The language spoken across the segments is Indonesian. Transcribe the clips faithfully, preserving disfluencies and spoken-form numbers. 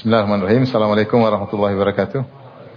Bismillahirrahmanirrahim. Assalamualaikum warahmatullahi wabarakatuh.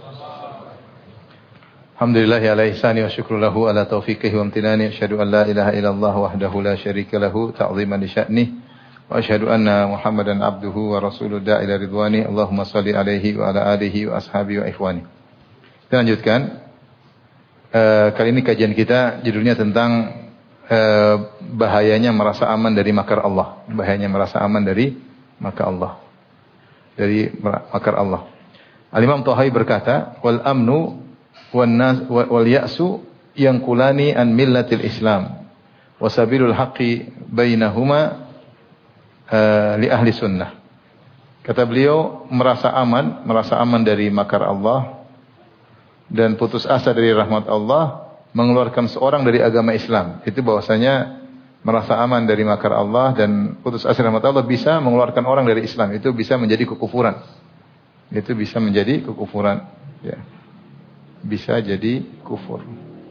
Alhamdulillah ala ihsani wa syukru lahu ala taufiqihi wa amtinani. Asyhadu an la ilaha illallah wahdahu la syarika lahu ta'ziman li sya'nih. Wa asyhadu anna Muhammadan abduhu wa rasuluhu da'ila ridwani. Allahumma salli alaihi wa ala alihi wa ashabihi wa ikhwani. Kita lanjutkan. Uh, kali ini kajian kita judulnya tentang uh, bahayanya merasa aman dari makar Allah. Bahayanya merasa aman dari makar Allah. Dari makar Allah. Al-Imam Tahawi berkata, wal amnu wan nas wal ya'su yanqulani an millatil Islam wa sabilul haqqi bainahuma uh, li ahli sunnah. Kata beliau, merasa aman, merasa aman dari makar Allah dan putus asa dari rahmat Allah mengeluarkan seorang dari agama Islam. Itu bahwasanya merasa aman dari makar Allah dan putus asa rahmat Allah bisa mengeluarkan orang dari Islam. Itu bisa menjadi kekufuran. Itu bisa menjadi kekufuran. Ya. Bisa jadi kufur.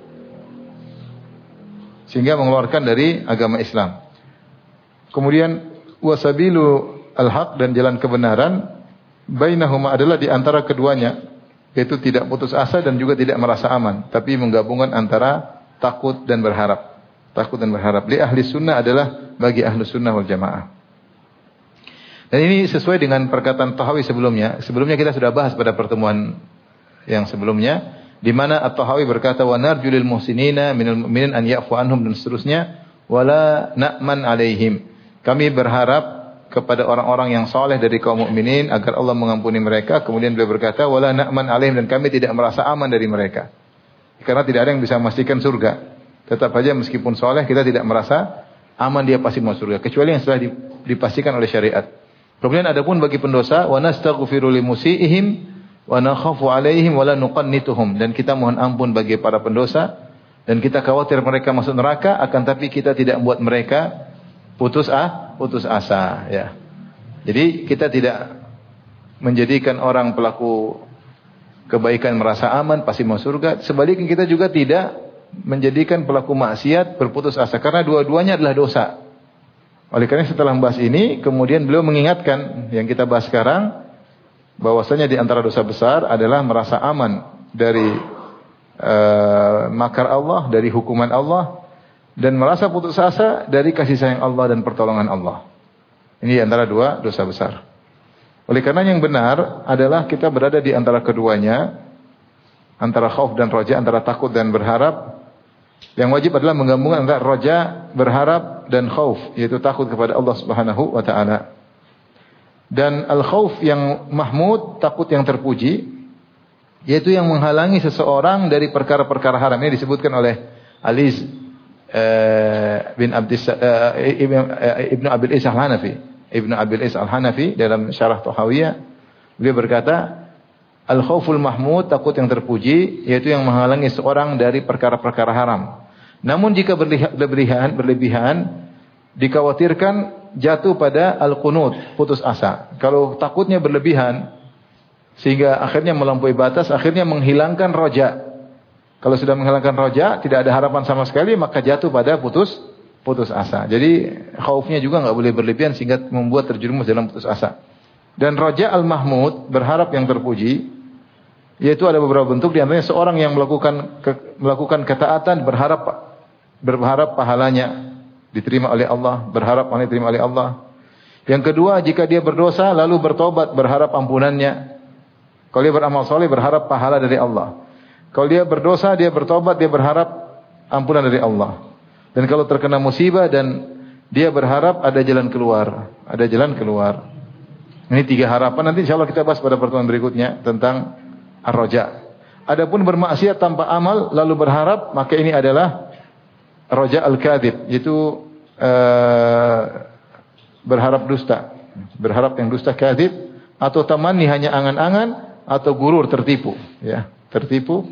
Sehingga mengeluarkan dari agama Islam. Kemudian wasabilu al-haq dan jalan kebenaran bainahuma adalah di antara keduanya, yaitu tidak putus asa dan juga tidak merasa aman, tapi menggabungkan antara takut dan berharap. Takut dan berharap. Li ahli sunnah adalah bagi ahli sunnah wal jamaah. Dan ini sesuai dengan perkataan Tahawi sebelumnya. Sebelumnya kita sudah bahas pada pertemuan yang sebelumnya, di mana At-Tahawi berkata, wa narju lil muhsinina minal mu'minin an ya'fu anhum dan seterusnya, wala na'man alaihim. Kami berharap kepada orang-orang yang saleh dari kaum mukminin agar Allah mengampuni mereka. Kemudian beliau berkata, wala na'man alaihim, dan kami tidak merasa aman dari mereka. Karena tidak ada yang bisa memastikan surga. Tetap saja meskipun soleh kita tidak merasa aman dia pasti masuk surga, kecuali yang sudah dipastikan oleh syariat. Kemudian adapun bagi pendosa, wa nastaghfiru limusiihim wa nakhafu alaihim wa la nuqannituhum, dan kita mohon ampun bagi para pendosa dan kita khawatir mereka masuk neraka, akan tapi kita tidak membuat mereka putus ah putus asa, ya. Jadi kita tidak menjadikan orang pelaku kebaikan merasa aman pasti masuk surga. Sebaliknya kita juga tidak menjadikan pelaku maksiat berputus asa, karena dua-duanya adalah dosa. Oleh karena setelah membahas ini, kemudian beliau mengingatkan yang kita bahas sekarang, bahwasanya di antara dosa besar adalah merasa aman dari uh, makar Allah, dari hukuman Allah, dan merasa putus asa dari kasih sayang Allah dan pertolongan Allah. Ini di antara dua dosa besar. Oleh karena yang benar adalah kita berada di antara keduanya, antara khauf dan roja, antara takut dan berharap. Yang wajib adalah menggabungkan antara roja, berharap, dan khauf, yaitu takut kepada Allah Subhanahu wa ta'ala. Dan al-khauf yang mahmud, takut yang terpuji, yaitu yang menghalangi seseorang dari perkara-perkara haram. Ini disebutkan oleh Ali uh, bin Abdis, uh, Ibnu Abil Is al-Hanafi. Ibnu Abil Is al-Hanafi dalam syarah Tahawiyah, beliau berkata, al-khauful mahmud, takut yang terpuji, yaitu yang menghalangi seorang dari perkara-perkara haram. Namun jika berlebihan, berlebihan dikhawatirkan jatuh pada al-qunut, putus asa. Kalau takutnya berlebihan sehingga akhirnya melampaui batas, akhirnya menghilangkan roja. Kalau sudah menghilangkan roja, tidak ada harapan sama sekali, maka jatuh pada putus putus asa. Jadi khaufnya juga enggak boleh berlebihan sehingga membuat terjerumus dalam putus asa. Dan roja al-mahmud, berharap yang terpuji, yaitu ada beberapa bentuk, di antaranya seorang yang melakukan ke, melakukan ketaatan berharap berharap pahalanya diterima oleh Allah, berharap pahalanya diterima oleh Allah. Yang kedua, jika dia berdosa lalu bertobat, berharap ampunannya. Kalau dia beramal soleh, berharap pahala dari Allah. Kalau dia berdosa, dia bertobat, dia berharap ampunan dari Allah. Dan kalau terkena musibah dan dia berharap ada jalan keluar, ada jalan keluar. Ini tiga harapan, nanti insyaallah kita bahas pada pertemuan berikutnya tentang ar-roja. Adapun bermaksiat tanpa amal lalu berharap, maka ini adalah roja al-kadhib, yaitu uh, berharap dusta, berharap yang dusta, kadhib, atau tamanni, hanya angan-angan, atau gurur, tertipu, ya, tertipu,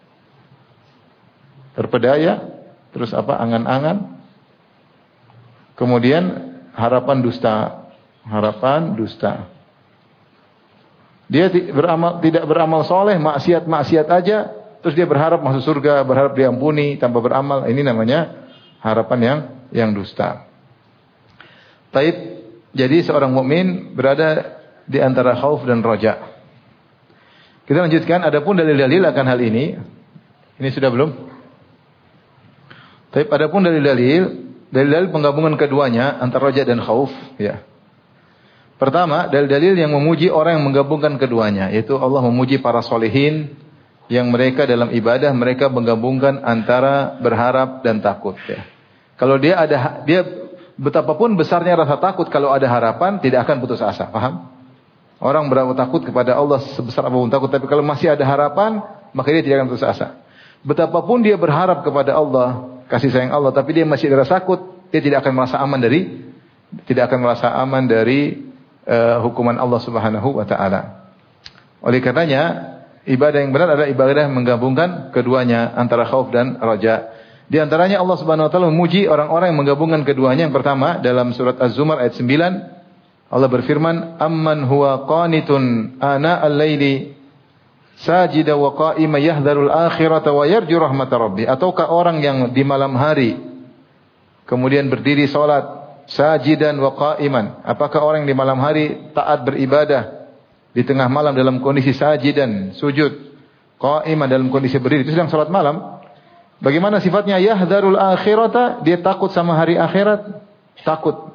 terpedaya, terus apa, angan-angan, kemudian harapan dusta, harapan dusta. Dia beramal, tidak beramal soleh, maksiat-maksiat aja, terus dia berharap masuk surga, berharap diampuni tanpa beramal. Ini namanya harapan yang yang dusta. Taib, jadi seorang mukmin berada di antara khauf dan raja. Kita lanjutkan, adapun dalil-dalil akan hal ini. Ini sudah belum? Tapi adapun dalil-dalil, dalil-dalil penggabungan keduanya antara raja dan khauf, ya. Pertama, dalil-dalil yang memuji orang yang menggabungkan keduanya, yaitu Allah memuji para solehin yang mereka dalam ibadah mereka menggabungkan antara berharap dan takut, ya. Kalau dia ada dia betapapun besarnya rasa takut, kalau ada harapan tidak akan putus asa, paham? Orang berapa takut kepada Allah sebesar apapun takut, tapi kalau masih ada harapan, maka dia tidak akan putus asa. Betapapun dia berharap kepada Allah, kasih sayang Allah, tapi dia masih ada rasa takut, dia tidak akan merasa aman dari tidak akan merasa aman dari uh, hukuman Allah Subhanahu wa taala. Oleh karenanya, ibadah yang benar adalah ibadah yang menggabungkan keduanya antara khauf dan raja. Di antaranya Allah Subhanahu wa taala memuji orang-orang yang menggabungkan keduanya. Yang pertama dalam surat Az-Zumar ayat sembilan, Allah berfirman, "Amman huwa qanitun ana al-laili sajida wa qa'ima yahdharul akhirata wa yarju rahmatar rabbih." Ataukah orang yang di malam hari kemudian berdiri salat sajidan wa qa'iman. Apakah orang yang di malam hari taat beribadah di tengah malam dalam kondisi sajidan, sujud, qa'iman dalam kondisi berdiri, itu sedang salat malam. Bagaimana sifatnya? Yahdharul akhirata, dia takut sama hari akhirat, takut.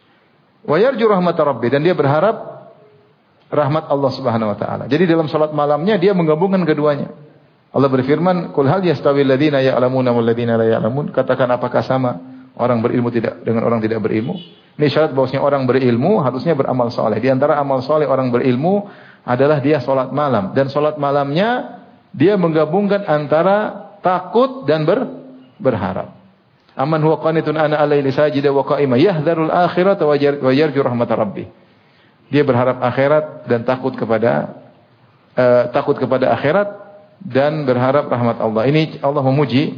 Wa yarju rahmatar rabbih, dan dia berharap rahmat Allah Subhanahu wa taala. Jadi dalam salat malamnya dia menggabungkan keduanya. Allah berfirman, "Qul hal yastawil ladzina ya'lamuna wal ladzina la ya'lamun?" Katakan, apakah sama orang berilmu tidak dengan orang tidak berilmu? Ini syarat bahwasanya orang berilmu harusnya beramal saleh. Di antara amal saleh orang berilmu adalah dia salat malam, dan salat malamnya dia menggabungkan antara takut dan ber, berharap. Aman huwa qanitun ana al-laili sajida wa qa'ima yahdharul akhirata wa yarju rahmatar rabbih. Dia berharap akhirat dan takut kepada uh, takut kepada akhirat dan berharap rahmat Allah. Ini Allah memuji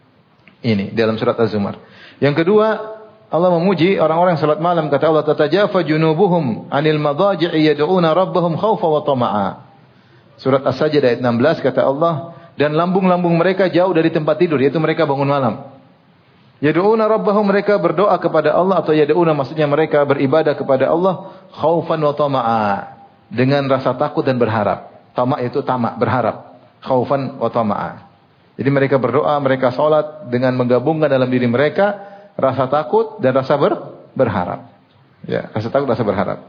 ini dalam surat Az-Zumar. Yang kedua, Allah memuji orang-orang yang salat malam. Kata Allah, "Tatajafa junubuhum 'anil madaji'i yad'una rabbahum khaufa wa tama'a." Surat As-Sajdah ayat enam belas kata Allah, dan lambung-lambung mereka jauh dari tempat tidur, yaitu mereka bangun malam. Yad'una rabbahum, mereka berdoa kepada Allah, atau yad'una maksudnya mereka beribadah kepada Allah khaufan wa tama'a, dengan rasa takut dan berharap. Tama' itu tamak, berharap. Khaufan wa tama'a. Jadi mereka berdoa, mereka salat dengan menggabungkan dalam diri mereka rasa takut dan rasa ber, berharap. Ya, rasa takut, rasa berharap.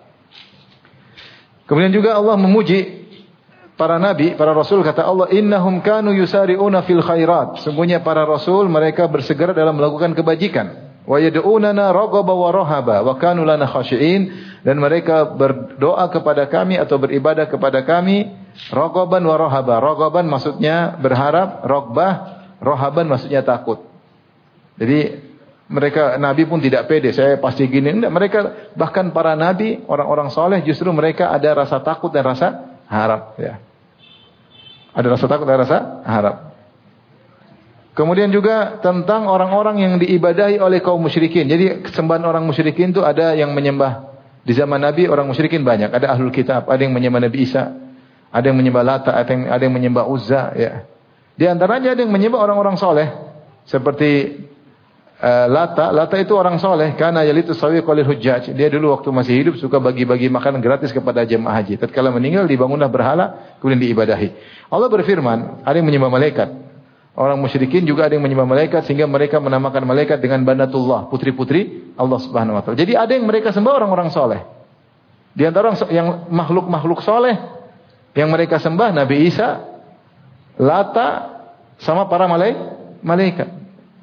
Kemudian juga Allah memuji para nabi, para rasul, kata Allah, "Innahum kanu yusari'una fil khairat." Sungguhnya para rasul mereka bersegera dalam melakukan kebajikan. Wa yad'unana raghaba wa rahaba wa kanu lana khashi'in, dan mereka berdoa kepada kami atau beribadah kepada kami raghaban wa rahaba. Raghaban maksudnya berharap, raghbah, rahaban maksudnya takut. Jadi mereka nabi pun tidak pede, saya pasti gini. Enggak, mereka bahkan para nabi, orang-orang soleh, justru mereka ada rasa takut dan rasa harap, ya. Ada rasa takut dan rasa harap. Kemudian juga tentang orang-orang yang diibadahi oleh kaum musyrikin. Jadi kesembahan orang musyrikin itu ada yang menyembah di zaman Nabi, orang musyrikin banyak. Ada ahlul kitab, ada yang menyembah Nabi Isa, ada yang menyembah Lata, ada yang, ada yang menyembah Uzza, ya. Di antaranya ada yang menyembah orang-orang soleh, seperti uh, Lata. Lata itu orang soleh, karena yalitu sawi qalil hujjaj. Dia dulu waktu masih hidup suka bagi-bagi makanan gratis kepada jemaah haji. Tatkala meninggal dibangunlah berhala, kemudian diibadahi. Allah berfirman, ada yang menyembah malaikat. Orang musyrikin juga ada yang menyembah malaikat, sehingga mereka menamakan malaikat dengan banatullah, putri-putri Allah Subhanahu wa taala. Jadi ada yang mereka sembah orang-orang soleh. Di antara yang makhluk-makhluk soleh yang mereka sembah Nabi Isa, Lata, sama para malaikat.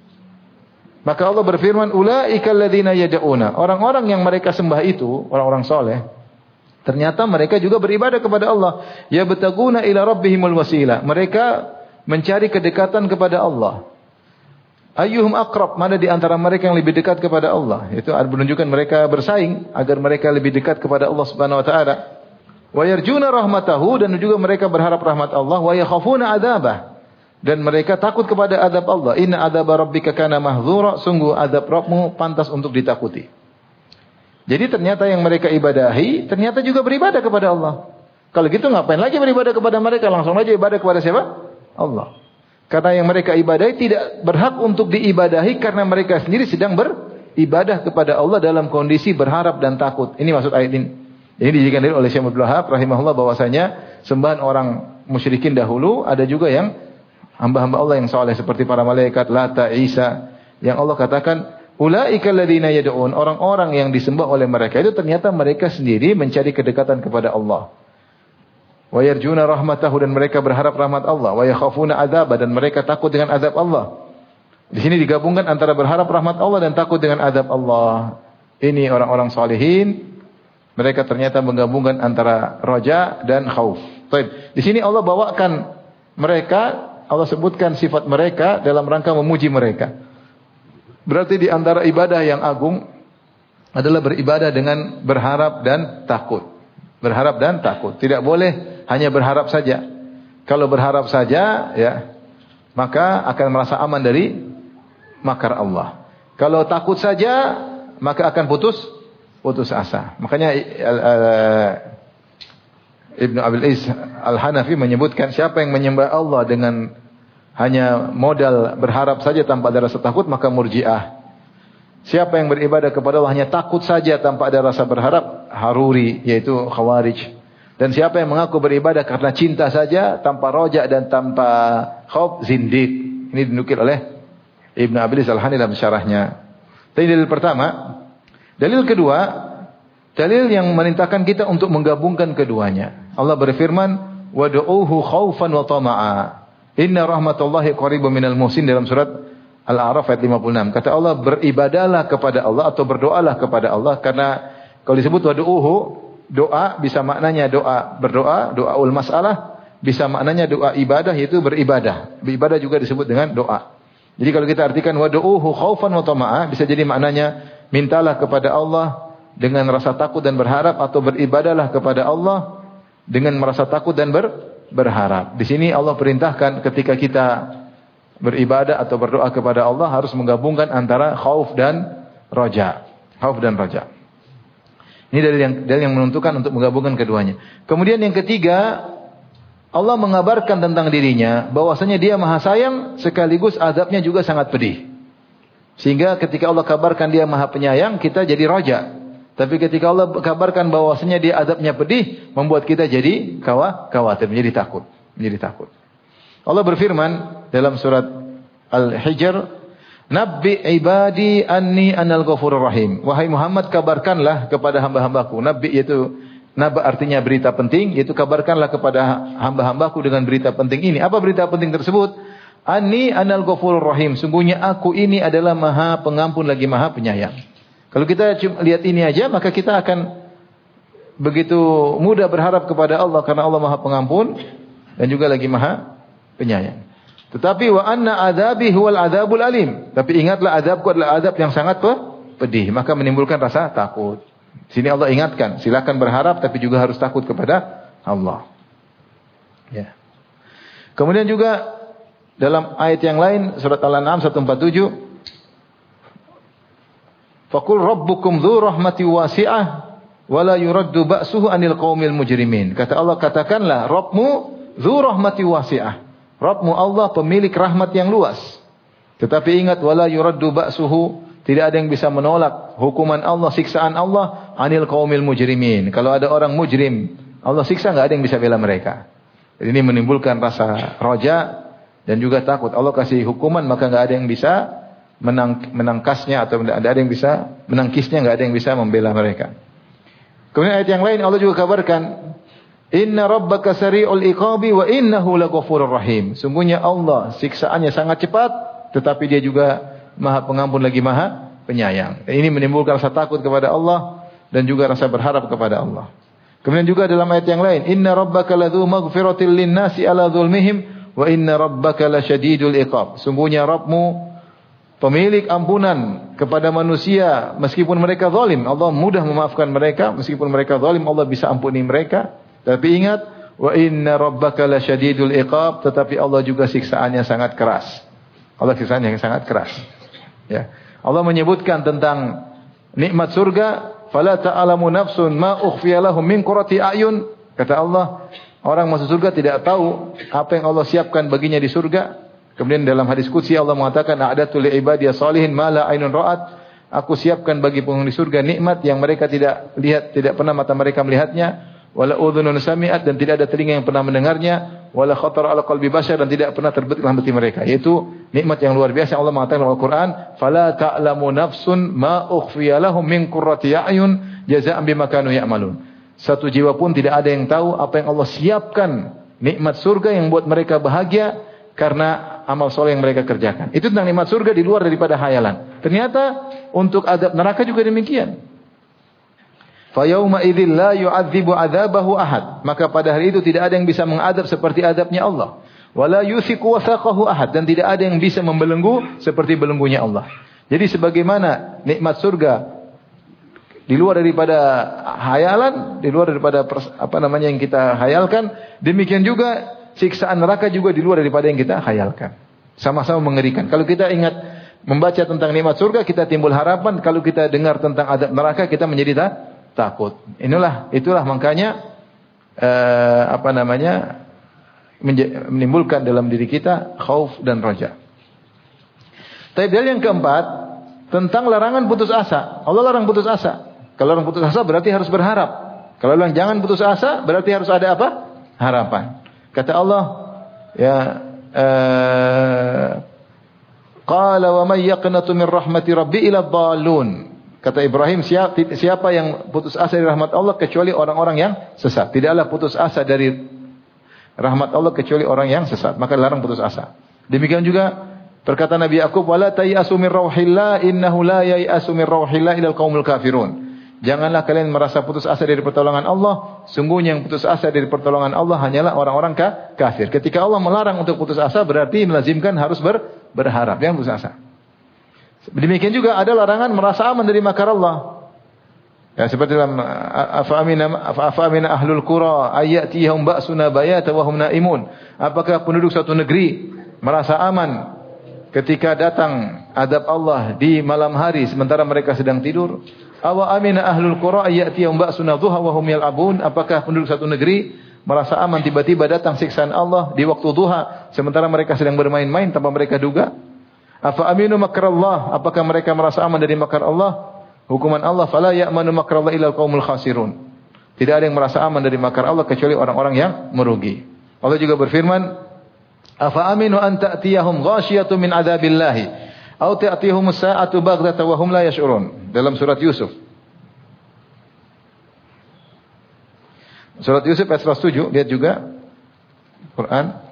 Maka Allah berfirman, "Ulaika alladzina yad'una." Orang-orang yang mereka sembah itu, orang-orang soleh, ternyata mereka juga beribadah kepada Allah. Yabtaguna ila rabbihimul wasilah. Mereka mencari kedekatan kepada Allah. Ayyuhum aqrab, mana di antara mereka yang lebih dekat kepada Allah? Itu menunjukkan mereka bersaing agar mereka lebih dekat kepada Allah Subhanahu wa taala. Wa yarjuna rahmatahu, dan juga mereka berharap rahmat Allah. Wa yakhafuna adzabah, dan mereka takut kepada azab Allah. Inna adzaba rabbika kana mahdzura, sungguh azab Rabbmu pantas untuk ditakuti. Jadi ternyata yang mereka ibadahi ternyata juga beribadah kepada Allah. Kalau gitu ngapain lagi beribadah kepada mereka? Langsung aja ibadah kepada siapa? Allah. Karena yang mereka ibadahi tidak berhak untuk diibadahi, karena mereka sendiri sedang beribadah kepada Allah dalam kondisi berharap dan takut. Ini maksud ayat ini. Ini dijadikan dalil oleh Syekh Abdul Wahab rahimahullah bahwasanya sembahan orang musyrikin dahulu ada juga yang hamba-hamba Allah yang saleh seperti para malaikat, Lata, Isa, yang Allah katakan ulaika alladziina yad'un, orang-orang yang disembah oleh mereka itu ternyata mereka sendiri mencari kedekatan kepada Allah. Wa yarjuna rahmatahu, dan mereka berharap rahmat Allah, wa yakhafuna adzab, dan mereka takut dengan azab Allah. Di sini digabungkan antara berharap rahmat Allah dan takut dengan azab Allah. Ini orang-orang salihin, mereka ternyata menggabungkan antara raja dan khauf. Baik, di sini Allah bawakan mereka, Allah sebutkan sifat mereka dalam rangka memuji mereka. Berarti di antara ibadah yang agung adalah beribadah dengan berharap dan takut. Berharap dan takut. Tidak boleh hanya berharap saja. Kalau berharap saja, ya, maka akan merasa aman dari makar Allah. Kalau takut saja, maka akan putus putus asa. Makanya uh, Ibnu Abil Is Al-Hanafi menyebutkan siapa yang menyembah Allah dengan hanya modal berharap saja tanpa ada rasa takut, maka murji'ah. Siapa yang beribadah kepada Allah hanya takut saja tanpa ada rasa berharap, haruri, yaitu khawarij. Dan siapa yang mengaku beribadah karena cinta saja, tanpa roja dan tanpa khauf, zindiq. Ini dinukil oleh Ibnu Abil Is Al-Hanafi dalam syarahnya. Ini dalil pertama. Dalil kedua, dalil yang memerintahkan kita untuk menggabungkan keduanya. Allah berfirman, "Wad'uuhu khaufan wa tama'a. Inna rahmatullahi qaribun minal muhsin," dalam surat Al-A'raf ayat lima puluh enam. Kata Allah, beribadahlah kepada Allah atau berdoalah kepada Allah, karena kalau disebut wad'uuhu, doa bisa maknanya doa berdoa, doaul mas'alah, bisa maknanya doa ibadah, yaitu beribadah. Beribadah juga disebut dengan doa. Jadi kalau kita artikan wad'uuhu khaufan wa tama'a, bisa jadi maknanya mintalah kepada Allah dengan rasa takut dan berharap, atau beribadahlah kepada Allah dengan merasa takut dan ber berharap. Di sini Allah perintahkan ketika kita beribadah atau berdoa kepada Allah harus menggabungkan antara khauf dan raja. Khauf dan raja. Ini dalil yang dalil yang menentukan untuk menggabungkan keduanya. Kemudian yang ketiga, Allah mengabarkan tentang dirinya bahwasanya Dia Maha Sayang sekaligus azabnya juga sangat pedih. Sehingga ketika Allah kabarkan Dia Maha Penyayang, kita jadi raja. Tapi ketika Allah kabarkan bahwasanya Dia azabnya pedih, membuat kita jadi khawatir, menjadi takut, menjadi takut. Allah berfirman dalam surat Al-Hijr, "Nabbi ibadi anni anal ghafurur rahim." Wahai Muhammad, kabarkanlah kepada hamba-hambaku. Nabbi itu naba artinya berita penting, yaitu kabarkanlah kepada hamba-hambaku dengan berita penting ini. Apa berita penting tersebut? Anni anal ghafurur rahim. Sungguhnya aku ini adalah Maha Pengampun lagi Maha Penyayang. Kalau kita lihat ini aja, maka kita akan begitu mudah berharap kepada Allah, karena Allah Maha Pengampun dan juga lagi Maha Penyayang. Tetapi wa anna adzabi huwal adzabul alim. Tapi ingatlah, azabku adalah azab yang sangat pedih, maka menimbulkan rasa takut. Sini Allah ingatkan, silakan berharap tapi juga harus takut kepada Allah. Ya. Kemudian juga dalam ayat yang lain surat Al-An'am seratus empat puluh tujuh, "Faqul rabbukum dzu rahmati wasi'ah wa la yuraddu ba'suhu 'anil qaumil mujrimin." Kata Allah, katakanlah, Rabbmu dzu rahmati wasi'ah. Rabbmu Allah pemilik rahmat yang luas. Tetapi ingat, wala yuraddu ba'suhu, tidak ada yang bisa menolak hukuman Allah, siksaan Allah, 'anil qaumil mujrimin. Kalau ada orang mujrim, Allah siksa, enggak ada yang bisa bela mereka. Jadi ini menimbulkan rasa roja dan juga takut. Allah kasih hukuman, maka enggak ada yang bisa menang, menangkasnya, atau tidak ada yang bisa menangkisnya, enggak ada yang bisa membela mereka. Kemudian ayat yang lain Allah juga kabarkan, "Inna rabbaka sari'ul iqabi wa innahu laghafurur rahim." Sungguhnya Allah siksaannya sangat cepat, tetapi Dia juga Maha Pengampun lagi Maha Penyayang. Ini menimbulkan rasa takut kepada Allah dan juga rasa berharap kepada Allah. Kemudian juga dalam ayat yang lain, "Inna rabbaka ladzu maghfiratil linnasi ala dzulmihim wa inna rabbaka lasyadidul iqab." Sungguhnya Rabbmu pemilik ampunan kepada manusia meskipun mereka zalim. Allah mudah memaafkan mereka meskipun mereka zalim, Allah bisa ampuni mereka. Tapi ingat, wa inna rabbaka lasyadidul iqab, tetapi Allah juga siksaannya sangat keras. Allah siksaannya sangat keras. Ya. Allah menyebutkan tentang nikmat surga, fala ta'lamu nafsun ma ukhfiya lahum min qurrati a'yun. Kata Allah, orang masuk surga tidak tahu apa yang Allah siapkan baginya di surga. Kemudian dalam hadis qudsi Allah mengatakan, a'datu li ibadiyas salihin ma la ainun ra'at Aku siapkan bagi penghuni surga nikmat yang mereka tidak lihat, tidak pernah mata mereka melihatnya, wala udhunun sami'at, dan tidak ada telinga yang pernah mendengarnya, wala khatar ala qalbi bashar, dan tidak pernah terbetik dalam hati mereka. Yaitu nikmat yang luar biasa. Allah mengatakan dalam Al-Qur'an, "Fala ta'lamu nafsun ma ukhfiya lahum min qurrati a'yun jazaa'an bima kanu ya'malun." Satu jiwa pun tidak ada yang tahu apa yang Allah siapkan nikmat surga yang buat mereka bahagia karena amal soleh yang mereka kerjakan. Itu tentang nikmat surga di luar daripada hayalan. Ternyata untuk adab neraka juga demikian. Fa yauma idzil la yu'adzibu 'adzabahu ahad. Maka pada hari itu tidak ada yang bisa mengadab seperti adabnya Allah. Wala yuthiqu wathaqahu ahad, dan tidak ada yang bisa membelenggu seperti belenggunya Allah. Jadi sebagaimana nikmat surga di luar daripada hayalan, di luar daripada apa namanya yang kita hayalkan, demikian juga siksaan neraka juga di luar daripada yang kita hayalkan. Sama-sama mengerikan. Kalau kita ingat membaca tentang nikmat surga, kita timbul harapan. Kalau kita dengar tentang adab neraka, kita menjadi ta takut. Inilah, itulah makanya eh, apa namanya menimbulkan dalam diri kita khauf dan raja. Tapi dalil yang keempat tentang larangan putus asa. Allah larang putus asa. Kalau larang putus asa berarti harus berharap. Kalau bilang jangan putus asa berarti harus ada apa? Harapan. Kata Allah, ya eh, qala wa may yaqnatu min rahmati rabbi ila dhallun. Kata Ibrahim, siapa, siapa yang putus asa dari rahmat Allah kecuali orang-orang yang sesat. Tidaklah putus asa dari rahmat Allah kecuali orang yang sesat. Maka larang putus asa. Demikian juga perkataan Nabi Yakub, wala tayasu min rauhillah innahu la yayasu min rauhillah ila alqaumul kafirun. Janganlah kalian merasa putus asa dari pertolongan Allah. Sungguhnya yang putus asa dari pertolongan Allah hanyalah orang-orang kafir. Ketika Allah melarang untuk putus asa berarti melazimkan harus ber, berharap. Jangan putus asa. Demikian juga ada larangan merasa aman dari makar Allah. Ya, seperti dalam afa amina afa amina ahlul qura ayatihum ba'suna bayata wa hum naimun. Apakah penduduk suatu negeri merasa aman ketika datang adab Allah di malam hari sementara mereka sedang tidur? Awa amina ahlul qura ayatihum ba'suna dhuha wa hum yal'abun. Apakah penduduk satu negeri merasa aman tiba-tiba datang siksaan Allah di waktu duha sementara mereka sedang bermain-main tanpa mereka duga? Afa aminu makrallah, apakah mereka merasa aman dari makar Allah? Hukuman Allah, fala ya'manu makrallah illa alqaumul khasirun. Tidak ada yang merasa aman dari makar Allah kecuali orang-orang yang merugi. Allah juga berfirman, afa aminu an ta'tiyahum ghasyiyatun min adzabillahi aw ta'tiyahumus sa'atu baghtatan wa hum la yash'urun. Dalam surat Yusuf. Surat Yusuf ayat seratus tujuh, lihat juga Quran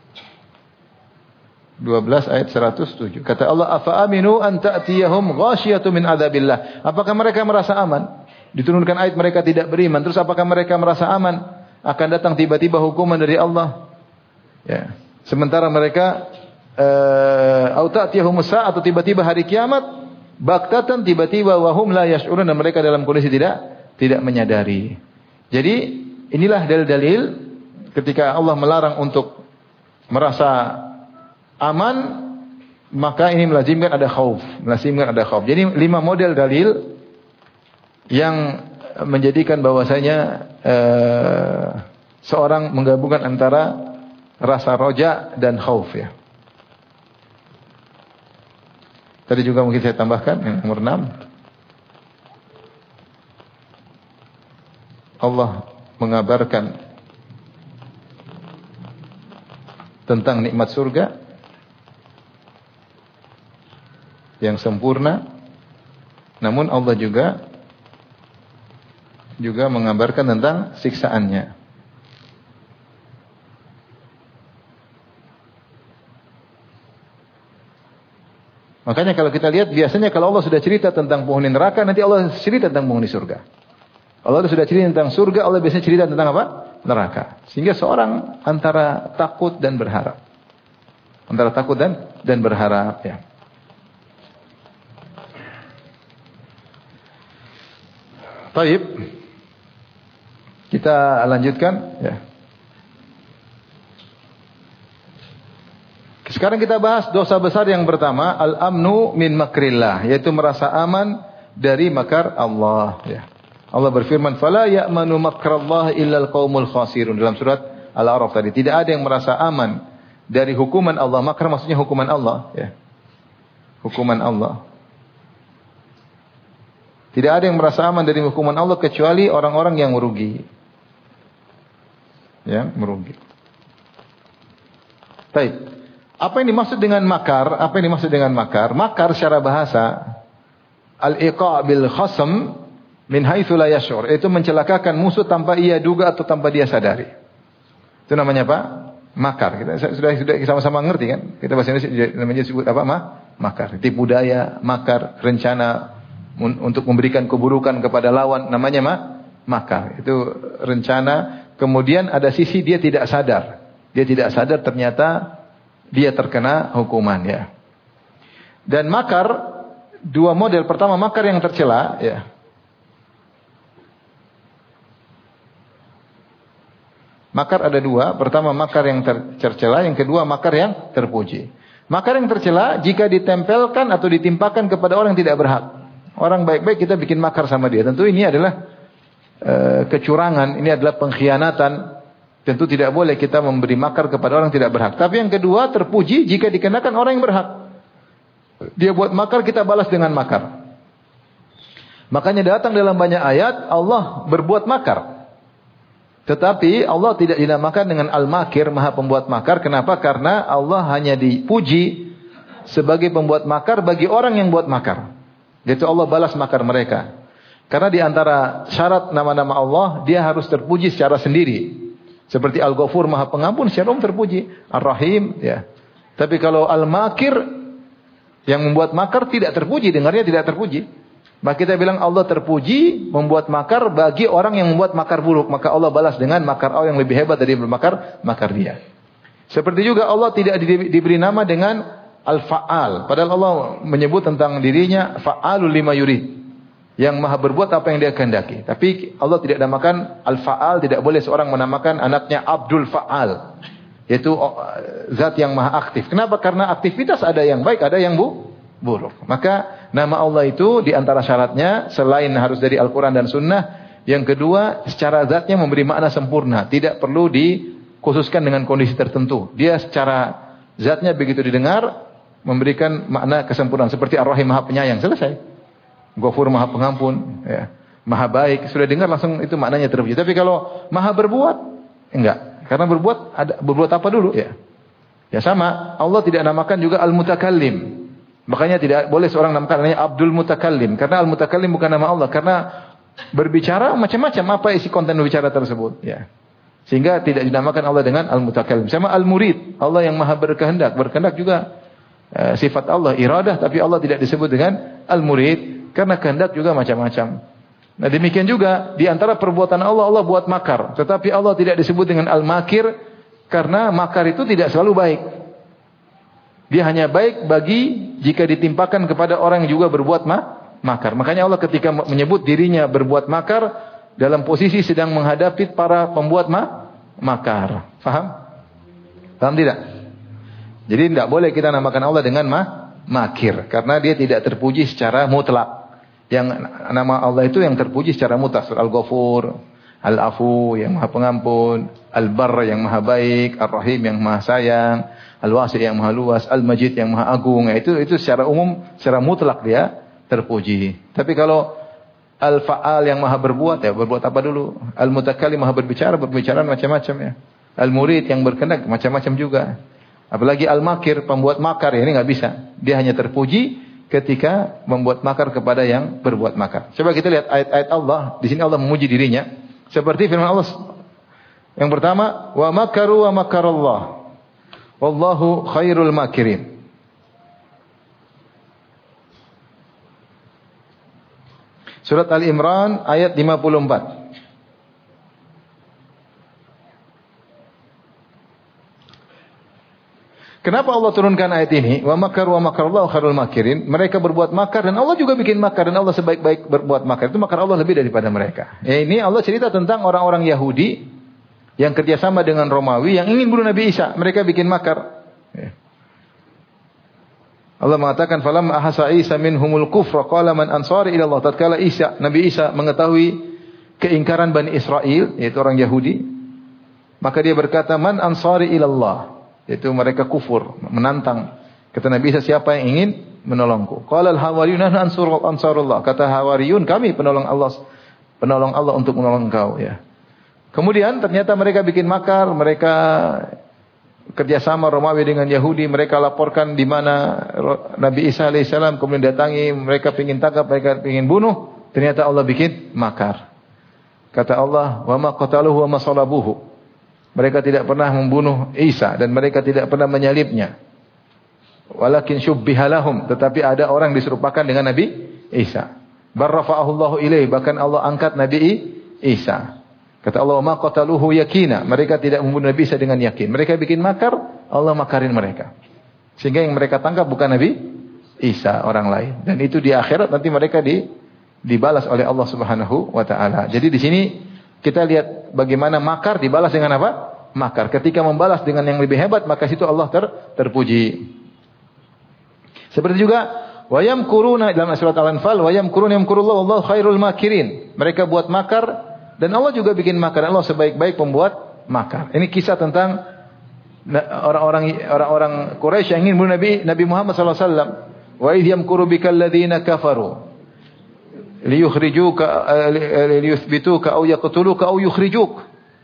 dua belas ayat seratus tujuh. Kata Allah, afa aminu an ta'tiyahum ghasyiyatun min adzabillah. Apakah mereka merasa aman? Diturunkan ayat mereka tidak beriman. Terus apakah mereka merasa aman akan datang tiba-tiba hukuman dari Allah? Ya. Sementara mereka au ta'tiyahum as-sa'a, atau tiba-tiba hari kiamat, baktatan, tiba-tiba wa hum la yash'urun, dan mereka dalam kondisi tidak tidak menyadari. Jadi inilah dalil-dalil ketika Allah melarang untuk merasa aman, maka ini melazimkan ada khauf, melazimkan ada khauf. Jadi lima model dalil yang menjadikan bahwasanya eh, seorang menggabungkan antara rasa roja dan khauf, ya. Tadi juga mungkin saya tambahkan yang nomor enam. Allah mengabarkan tentang nikmat surga yang sempurna, namun Allah juga juga mengabarkan tentang siksaannya. Makanya kalau kita lihat, biasanya kalau Allah sudah cerita tentang penghuni neraka, nanti Allah cerita tentang penghuni surga. Allah sudah cerita tentang surga, Allah biasanya cerita tentang apa? Neraka. Sehingga seorang antara takut dan berharap. Antara takut dan dan berharap, ya. Baik, kita lanjutkan, ya. Sekarang kita bahas dosa besar yang pertama, al-amnu min makrillah, yaitu merasa aman dari makar Allah, ya. Allah berfirman, "Fala ya'manu makrallah illa al-qaumul khasirun." Dalam surat Al-A'raf tadi, tidak ada yang merasa aman dari hukuman Allah. Makar maksudnya hukuman Allah, ya. Hukuman Allah. Tidak ada yang merasa aman dari hukuman Allah kecuali orang-orang yang merugi. Yang merugi. Baik. Apa yang dimaksud dengan makar? Apa yang dimaksud dengan makar? Makar secara bahasa al-iqa' bil khasm min haitsu la yash'ur. Itu mencelakakan musuh tanpa ia duga atau tanpa dia sadari. Itu namanya apa? Makar. Kita sudah sudah sama-sama ngerti kan? Kita bahasa Indonesia namanya disebut apa? Ma? Makar. Tipu daya, makar, rencana untuk memberikan keburukan kepada lawan, namanya ma? Makar. Itu rencana. Kemudian ada sisi dia tidak sadar. Dia tidak sadar ternyata dia terkena hukuman ya. Dan makar dua model. Pertama makar yang tercela ya. Makar ada dua. Pertama makar yang tercela, yang kedua makar yang terpuji. Makar yang tercela jika ditempelkan atau ditimpakan kepada orang yang tidak berhak. Orang baik-baik kita bikin makar sama dia. Tentu ini adalah e, kecurangan, ini adalah pengkhianatan. Tentu tidak boleh kita memberi makar kepada orang yang tidak berhak. Tapi yang kedua terpuji jika dikenakan orang yang berhak. Dia buat makar, kita balas dengan makar. Makanya datang dalam banyak ayat Allah berbuat makar. Tetapi Allah tidak dinamakan dengan al-makir, maha pembuat makar. Kenapa? Karena Allah hanya dipuji sebagai pembuat makar bagi orang yang buat makar. Yaitu Allah balas makar mereka. Karena di antara syarat nama-nama Allah, dia harus terpuji secara sendiri. Seperti Al-Ghafur, maha pengampun, secara umum terpuji. Ar-Rahim, ya. Tapi kalau Al-Makir, yang membuat makar tidak terpuji, dengarnya tidak terpuji. Maka kita bilang Allah terpuji membuat makar bagi orang yang membuat makar buruk. Maka Allah balas dengan makar Allah yang lebih hebat dari bermakar, makar dia. Seperti juga Allah tidak di, diberi nama dengan Al-Fa'al. Padahal Allah menyebut tentang dirinya Fa'alul lima yurid. Yang maha berbuat apa yang dia kehendaki. Tapi Allah tidak namakan Al-Fa'al. Tidak boleh seorang menamakan anaknya Abdul Fa'al. Yaitu zat yang maha aktif. Kenapa? Karena aktivitas ada yang baik, ada yang bu, buruk. Maka nama Allah itu di antara syaratnya selain harus dari Al-Quran dan Sunnah, yang kedua secara zatnya memberi makna sempurna, tidak perlu dikhususkan dengan kondisi tertentu. Dia secara zatnya begitu didengar memberikan makna kesempurnaan seperti Ar-Rahim maha penyayang, selesai. Ghafur maha pengampun, ya. Maha baik, sudah dengar langsung itu maknanya terpuji. Tapi kalau maha berbuat, enggak. Karena berbuat ada berbuat apa dulu ya? Ya sama, Allah tidak namakan juga Al-Mutakallim. Makanya tidak boleh seorang namakan namanya Abdul Mutakallim. Karena Al-Mutakallim bukan nama Allah. Karena berbicara macam-macam apa isi konten berbicara tersebut. Ya. Sehingga tidak dinamakan Allah dengan Al-Mutakallim. Sama Al-Murid. Allah yang maha berkehendak. Berkehendak juga uh, sifat Allah. Iradah. Tapi Allah tidak disebut dengan Al-Murid. Karena kehendak juga macam-macam. Nah demikian juga. Di antara perbuatan Allah, Allah buat makar. Tetapi Allah tidak disebut dengan Al-Makir. Karena makar itu tidak selalu baik. Dia hanya baik bagi jika ditimpakan kepada orang yang juga berbuat ma makar. Makanya Allah ketika menyebut dirinya berbuat makar dalam posisi sedang menghadapi para pembuat ma makar. Faham? Faham tidak? Jadi tidak boleh kita namakan Allah dengan ma makir. Karena dia tidak terpuji secara mutlak. Yang nama Allah itu yang terpuji secara mutlak. Al-Ghafur, Al-Afu yang maha pengampun, Al-Barr yang maha baik, Ar-Rahim yang maha sayang, Al-Wasi' yang maha luas, Al-Majid yang maha agung. Itu itu secara umum, secara mutlak dia terpuji. Tapi kalau Al-Fa'al yang maha berbuat, ya berbuat apa dulu? Al-Mutakallim maha berbicara, berbicara macam-macam ya. Al-Murid yang berkehendak macam-macam juga. Apalagi Al-Makir, pembuat makar, ya ini nggak bisa. Dia hanya terpuji ketika membuat makar kepada yang berbuat makar. Coba kita lihat ayat-ayat Allah. Di sini Allah memuji dirinya. Seperti firman Allah yang pertama, wa makaru wa makarallah. Wallahu khairul makirin. Surat Al-Imran ayat lima puluh empat. Kenapa Allah turunkan ayat ini? Wa makaru wa makarallahu khairul makirin. Mereka berbuat makar dan Allah juga bikin makar dan Allah sebaik-baik berbuat makar. Itu makar Allah lebih daripada mereka. Ya, ini Allah cerita tentang orang-orang Yahudi yang kerjasama dengan Romawi yang ingin bunuh Nabi Isa. Mereka bikin makar. Ya. Allah mengatakan falam ahasa Isa minhumul kufra qala man ansari ila Allah. Tatkala Isa, Nabi Isa mengetahui keingkaran Bani Israel, yaitu orang Yahudi, maka dia berkata man ansari ila Allah. Yaitu mereka kufur, menantang. Kata Nabi Isa, siapa yang ingin menolongku. Qala al-hawariyun nahnu ansarullah. Kata Hawariyun, kami penolong Allah, penolong Allah untuk menolong engkau, ya. Kemudian ternyata mereka bikin makar, mereka kerjasama Romawi dengan Yahudi, mereka laporkan di mana Nabi Isa alaihissalam, kemudian datangi, mereka ingin tangkap, mereka ingin bunuh, ternyata Allah bikin makar. Kata Allah, wa ma qataluhu wa ma salabuhu. Mereka tidak pernah membunuh Isa dan mereka tidak pernah menyalibnya. Walakin syubbiha lahum, tetapi ada orang diserupakan dengan Nabi Isa. Barrafa'ahu Allahu ilaih, bahkan Allah angkat Nabi Isa. Kata Allah, ma qataluhu yakina. Mereka tidak membunuh Nabi Isa dengan yakin. Mereka bikin makar, Allah makarin mereka. Sehingga yang mereka tangkap bukan Nabi Isa, orang lain. Dan itu di akhirat nanti mereka di, dibalas oleh Allah Subhanahu wa taala. Jadi di sini kita lihat bagaimana makar dibalas dengan apa? Makar. Ketika membalas dengan yang lebih hebat, maka situ Allah ter, terpuji. Seperti juga wayam kuruna dalam surat Al-Anfal, wayam kuruna yamkurullahu wallahu khairul makirin. Mereka buat makar dan Allah juga bikin makar. Allah sebaik-baik pembuat makar. Ini kisah tentang orang-orang orang-orang Quraisy yang ingin bunuh Nabi Nabi Muhammad sallallahu alaihi wasallam. Wa idh yamkuru bikal ladzina kafaru liyukhrijuka liyuthbituka aw yaqtuluka aw yukhrijuk.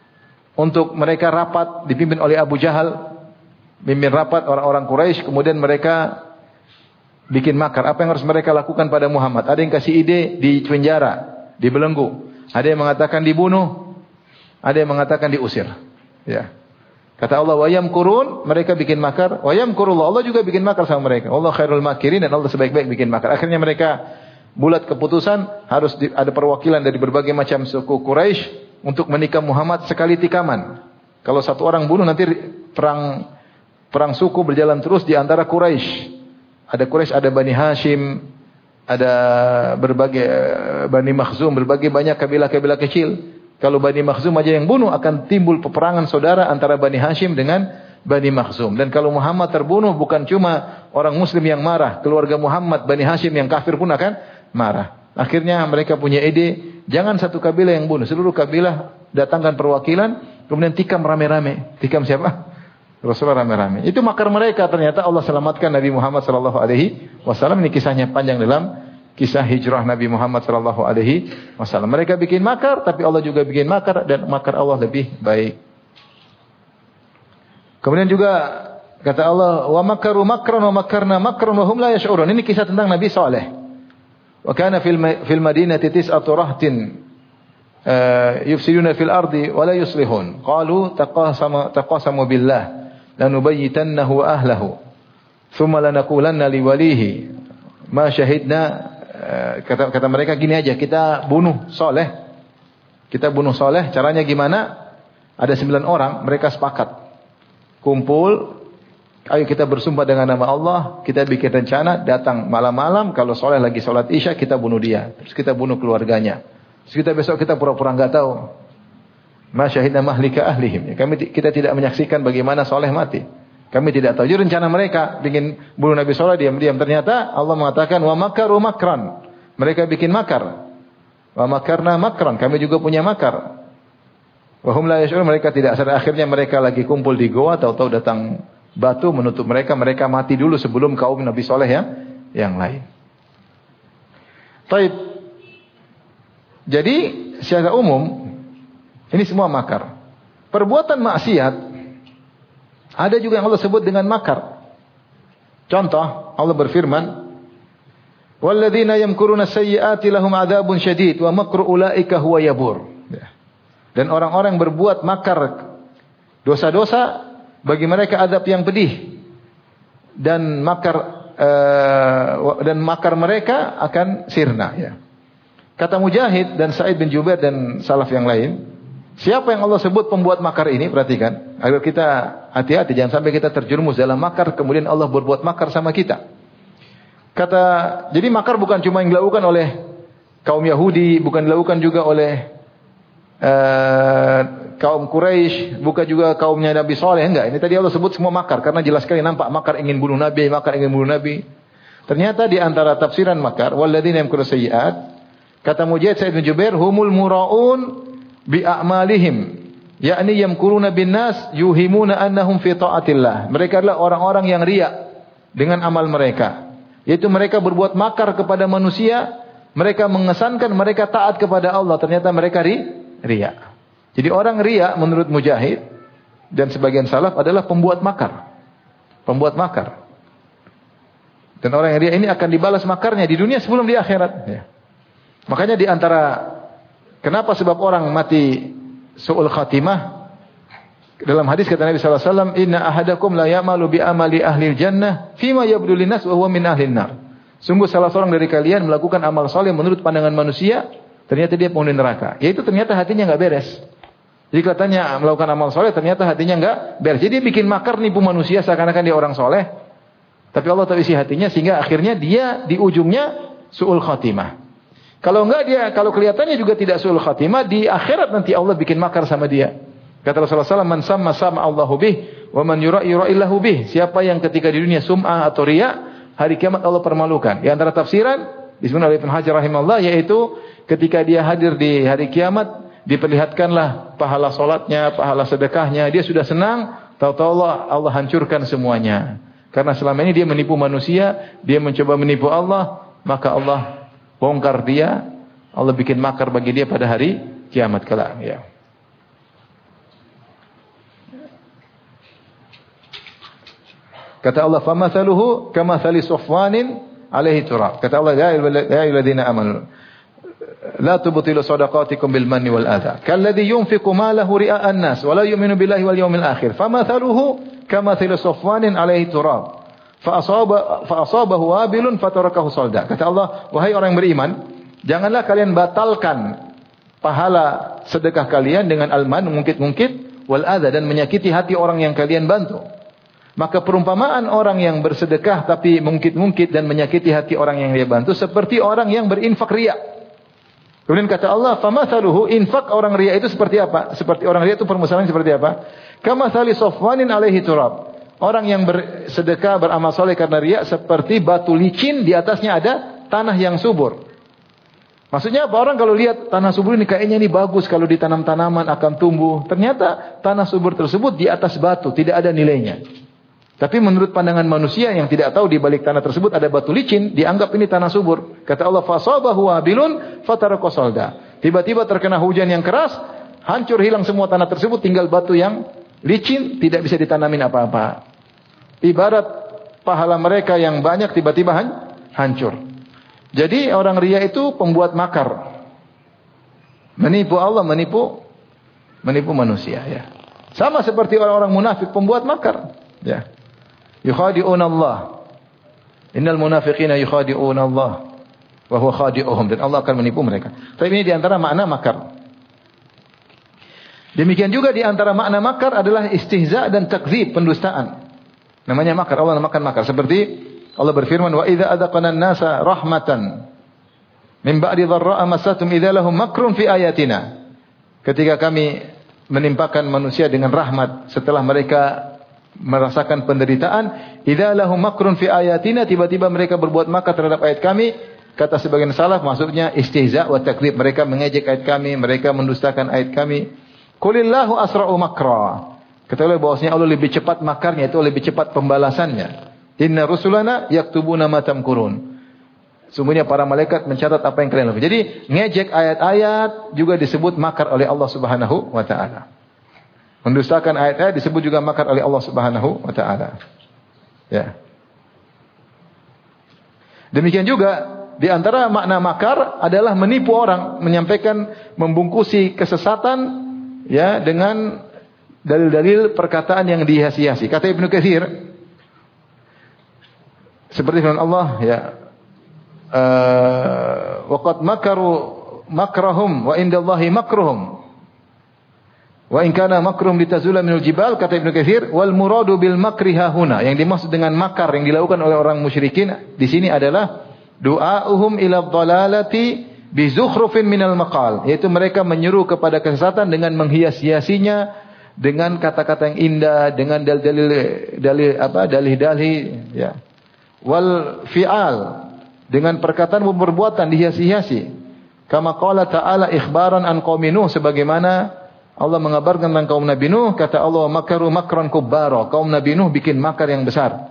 Untuk mereka rapat dipimpin oleh Abu Jahal, pimpin rapat orang-orang Quraisy, kemudian mereka bikin makar. Apa yang harus mereka lakukan pada Muhammad? Ada yang kasih ide di penjara, dibelenggu. Ada yang mengatakan dibunuh, ada yang mengatakan diusir. Ya. Kata Allah, wa yamkurun, mereka bikin makar. Wa yamkurullah, Allah juga bikin makar sama mereka. Allah khairul makirin, dan Allah sebaik-baik bikin makar. Akhirnya mereka bulat keputusan, harus di, ada perwakilan dari berbagai macam suku Quraisy untuk menikam Muhammad sekali tikaman. Kalau satu orang bunuh, nanti perang perang suku berjalan terus di antara Quraisy. Ada Quraisy, ada Bani Hashim, ada berbagai Bani Makhzum, berbagai banyak kabilah-kabilah kecil. Kalau Bani Makhzum aja yang bunuh, akan timbul peperangan saudara antara Bani Hashim dengan Bani Makhzum. Dan kalau Muhammad terbunuh, bukan cuma orang Muslim yang marah, keluarga Muhammad, Bani Hashim yang kafir pun akan marah. Akhirnya mereka punya ide, jangan satu kabilah yang bunuh, seluruh kabilah datangkan perwakilan, kemudian tikam rame-rame. Tikam siapa? Rasulullah rame-rame. Itu makar mereka. Ternyata Allah selamatkan Nabi Muhammad sallallahu alaihi wasallam. Ini kisahnya panjang dalam kisah hijrah Nabi Muhammad sallallahu alaihi wasallam. Mereka bikin makar, tapi Allah juga bikin makar, dan makar Allah lebih baik. Kemudian juga kata Allah, wa makaru makran wa makarna makran wa hum la yash'urun. Ini kisah tentang Nabi Saleh. Wa kana fil fil madinati tis'atu rahtin yufsiduna fil ardi wa la yuslihun. Qalu taqasamu taqasamu billah lanubayyitannahu wa ahlahu thumma lanaqulanna liwalihi ma syahidna. Kata, kata mereka gini aja, kita bunuh Saleh, kita bunuh Saleh. Caranya gimana? Ada sembilan orang, mereka sepakat kumpul, ayo kita bersumpah dengan nama Allah, kita bikin rencana, datang malam-malam, kalau Saleh lagi sholat isya, kita bunuh dia, terus kita bunuh keluarganya, terus kita besok kita pura-pura nggak tahu. Ma syahidna mahlika ahlihim. Kami kita tidak menyaksikan bagaimana Saleh mati. Kami tidak tahu. Jadi rencana mereka bikin bunuh Nabi Saleh diam-diam. Ternyata Allah mengatakan wa makaru makran. Mereka bikin makar. Wa makarna makran. Kami juga punya makar. Wa hum la yash'urun. Mereka tidak sadar. Akhirnya mereka lagi kumpul di goa, tahu-tahu datang batu menutup mereka. Mereka mati dulu sebelum kaum Nabi Saleh yang yang lain. Baik. Jadi secara umum ini semua makar. Perbuatan maksiat ada juga yang Allah sebut dengan makar. Contoh, Allah berfirman, "Walladzina yamkuruna sayyi'ati lahum 'adzabun syadid wa makru ulaika huwa yabur." Dan orang-orang yang berbuat makar dosa-dosa, bagi mereka adab yang pedih. Dan makar uh, dan makar mereka akan sirna, ya. Kata Mujahid dan Sa'id bin Jubair dan salaf yang lain, siapa yang Allah sebut pembuat makar ini? Perhatikan, agar kita hati-hati, jangan sampai kita terjerumus dalam makar, kemudian Allah berbuat makar sama kita. Kata, jadi makar bukan cuma yang dilakukan oleh kaum Yahudi, bukan dilakukan juga oleh uh, kaum Quraisy, bukan juga kaumnya Nabi Saleh, enggak. Ini tadi Allah sebut semua makar, karena jelas sekali nampak makar ingin bunuh Nabi, makar ingin bunuh Nabi. Ternyata di antara tafsiran makar, walladzina yamkuruna sayyi'at, kata Mujahid, Sa'id bin Jubair, humul mura'un bi'amalihim, yakni yamkuruna bin nas yuhimuna annahum fi ta'atillah. Mereka adalah orang-orang yang riya dengan amal mereka. Yaitu mereka berbuat makar kepada manusia, mereka mengesankan mereka taat kepada Allah, ternyata mereka ri, riya. Jadi orang riya menurut Mujahid dan sebagian salaf adalah pembuat makar. Pembuat makar. Dan orang yang riya ini akan dibalas makarnya di dunia sebelum di akhirat. Ya. Makanya di antara kenapa sebab orang mati su'ul khatimah, dalam hadis kata Nabi sallallahu alaihi wasallam, "Inna ahadakum la ya'malu bi amali ahli jannah fima yabdu linnas wa huwa min ahli nar." Sungguh salah seorang dari kalian melakukan amal saleh menurut pandangan manusia, ternyata dia penghuni neraka. Yaitu ternyata hatinya enggak beres. Jadi katanya melakukan amal saleh, ternyata hatinya enggak beres. Jadi dia bikin makar nipu manusia seakan-akan dia orang soleh, tapi Allah tahu isi hatinya, sehingga akhirnya dia di ujungnya su'ul khatimah. Kalau enggak dia, kalau kelihatannya juga tidak su'ul khatimah, di akhirat nanti Allah bikin makar sama dia. Kata Rasulullah sallallahu alaihi wasallam, "Man samma sama Allahu bih, wa man yura'i yura'illahu bih." Siapa yang ketika di dunia sum'ah atau riya, hari kiamat Allah permalukan. Di antara tafsiran disebutkan oleh Ibnu Hajar rahimahullah, yaitu ketika dia hadir di hari kiamat, diperlihatkanlah pahala salatnya, pahala sedekahnya, dia sudah senang, tahu-tahu Allah, Allah hancurkan semuanya. Karena selama ini dia menipu manusia, dia mencoba menipu Allah, maka Allah bongkar dia, Allah bikin makar bagi dia pada hari kiamat kelak, ya. Kata Allah, "Famathaluhu kamathali Safwanin alaihi turab." Kata Allah, "Ya ayyuhalladzina amanu la tubtilu shadaqatikum bil manni wal adha kalladzi yunfiqu malahu ria'an nas wa la yu'minu billahi wal yawmil akhir famathaluhu kamathali Safwanin alaihi turab fa asaba fa asabahu wabilun fatarakahu salda." Kata Allah, "Wahai orang yang beriman, janganlah kalian batalkan pahala sedekah kalian dengan alman, mungkit-mungkit, wal adha, dan menyakiti hati orang yang kalian bantu. Maka perumpamaan orang yang bersedekah tapi mungkit-mungkit dan menyakiti hati orang yang dia bantu seperti orang yang berinfak riya." Kemudian kata Allah, "Famathaluhu," infak orang riya itu seperti apa? Seperti orang riya itu permasalahannya seperti apa? "Kamathali Safwanin alaihi turab." Orang yang bersedekah beramal saleh karena riya seperti batu licin, di atasnya ada tanah yang subur. Maksudnya apa? Orang kalau lihat tanah subur ini kayaknya ini bagus, kalau ditanam tanaman akan tumbuh. Ternyata tanah subur tersebut di atas batu, tidak ada nilainya. Tapi menurut pandangan manusia yang tidak tahu di balik tanah tersebut ada batu licin, dianggap ini tanah subur. Kata Allah, "Fasabahu wabilun fataraka salda." Tiba-tiba terkena hujan yang keras, hancur hilang semua tanah tersebut, tinggal batu yang licin, tidak bisa ditanamin apa-apa. Ibarat pahala mereka yang banyak tiba-tiba hancur. Jadi orang riya itu pembuat makar. Menipu Allah, menipu menipu manusia, ya. Sama seperti orang-orang munafik, pembuat makar, ya. Yukhadi'una Allah. Innal munafiqina yukhadi'una Allah wa huwa khadi'uhum, dan Allah akan menipu mereka. Tapi ini di antara makna makar. Demikian juga di antara makna makar adalah istihza dan takdzib, pendustaan. Namanya makar, Allah namakan makar. Seperti Allah berfirman, "Wa idza adaqana an-nasa rahmatan min ba'di dharra'a massatum idza lahum makrun fi ayatina." Ketika kami menimpakan manusia dengan rahmat setelah mereka merasakan penderitaan, idza lahum makrun fi ayatina, tiba-tiba mereka berbuat makar terhadap ayat kami. Kata sebagian salaf, maksudnya istihza wa takdzib, mereka mengejek ayat kami, mereka mendustakan ayat kami. Qulillahu asra'u makra. Ketahuilah bahwasanya Allah lebih cepat makarnya, itu lebih cepat pembalasannya. Inna rusulana yaktubuna ma tamkurun. Sungguhnya para malaikat mencatat apa yang kalian lakukan. Jadi ngejek ayat-ayat juga disebut makar oleh Allah Subhanahu wa taala. Mendustakan ayat-ayat disebut juga makar oleh Allah Subhanahu wa taala. Ya. Demikian juga di antara makna makar adalah menipu orang, menyampaikan, membungkusi kesesatan, ya, dengan dalil-dalil perkataan yang dihias-hiasi. Kata Ibnu Katsir, seperti firman Allah, ya, waqad makaru makrahum wa indallahi makruhum. Wa in kana makruhum litazula minal jibal, kata Ibnu Katsir, wal muradu bil makri hahuna, yang dimaksud dengan makar yang dilakukan oleh orang musyrikin di sini adalah du'auhum ila dhalalati bi zukhrufin minal maqal, yaitu mereka menyeru kepada kesesatan dengan menghias-hiasinya dengan kata-kata yang indah, dengan dalil-dalil dalil apa dalih-dalih, ya. Wal fi'al, dengan perkataan dan perbuatan dihias-hiasi. Kama qala ta'ala ikhbaran an qaumi Nuh, sebagaimana Allah mengabarkan tentang kaum Nabi Nuh, kata Allah, makaru makran kubbara, kaum Nabi Nuh bikin makar yang besar.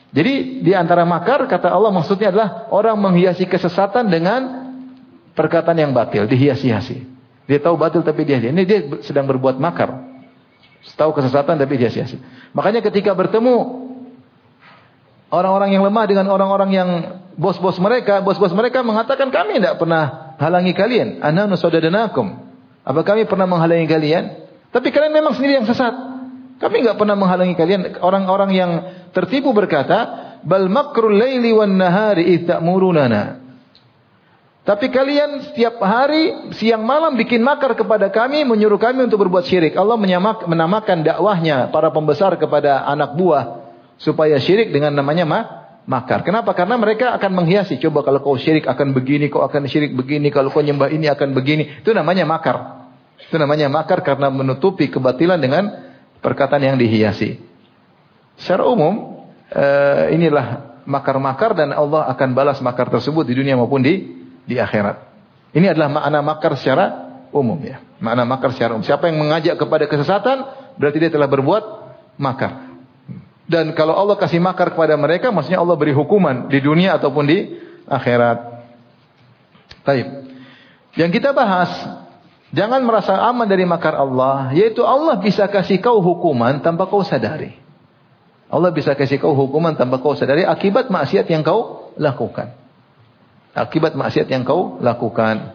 Jadi di antara makar kata Allah maksudnya adalah orang menghiasi kesesatan dengan perkataan yang batil, dihiasi-hiasi. Dia tahu batil tapi dia ini dia sedang berbuat makar. Tahu kesesatan tapi dihiasi-hiasi. Makanya ketika bertemu orang-orang yang lemah dengan orang-orang yang bos-bos mereka, bos-bos mereka mengatakan kami tidak pernah halangi kalian. Ananu sadadnakum. Apa kami pernah menghalangi kalian? Tapi kalian memang sendiri yang sesat. Kami enggak pernah menghalangi kalian. Orang-orang yang tertipu berkata, bal makrul laili wan nahari id ta'murunana. Tapi kalian setiap hari, siang malam bikin makar kepada kami, menyuruh kami untuk berbuat syirik. Allah menyamak, menamakan dakwahnya para pembesar kepada anak buah supaya syirik dengan namanya ma, makar. Kenapa? Karena mereka akan menghiasi. Coba kalau kau syirik akan begini, kau akan syirik begini, kalau kau nyembah ini akan begini. Itu namanya makar. Itu namanya makar karena menutupi kebatilan dengan perkataan yang dihiasi. Secara umum, uh, inilah makar-makar dan Allah akan balas makar tersebut di dunia maupun di di akhirat. Ini adalah makna makar secara umum ya. Makna makar secara umum. Siapa yang mengajak kepada kesesatan berarti dia telah berbuat makar. Dan kalau Allah kasih makar kepada mereka, maksudnya Allah beri hukuman di dunia ataupun di akhirat. Baik. Yang kita bahas, jangan merasa aman dari makar Allah, yaitu Allah bisa kasih kau hukuman tanpa kau sadari. Allah bisa kasih kau hukuman tanpa kau sadari akibat maksiat yang kau lakukan. Akibat maksiat yang kau lakukan.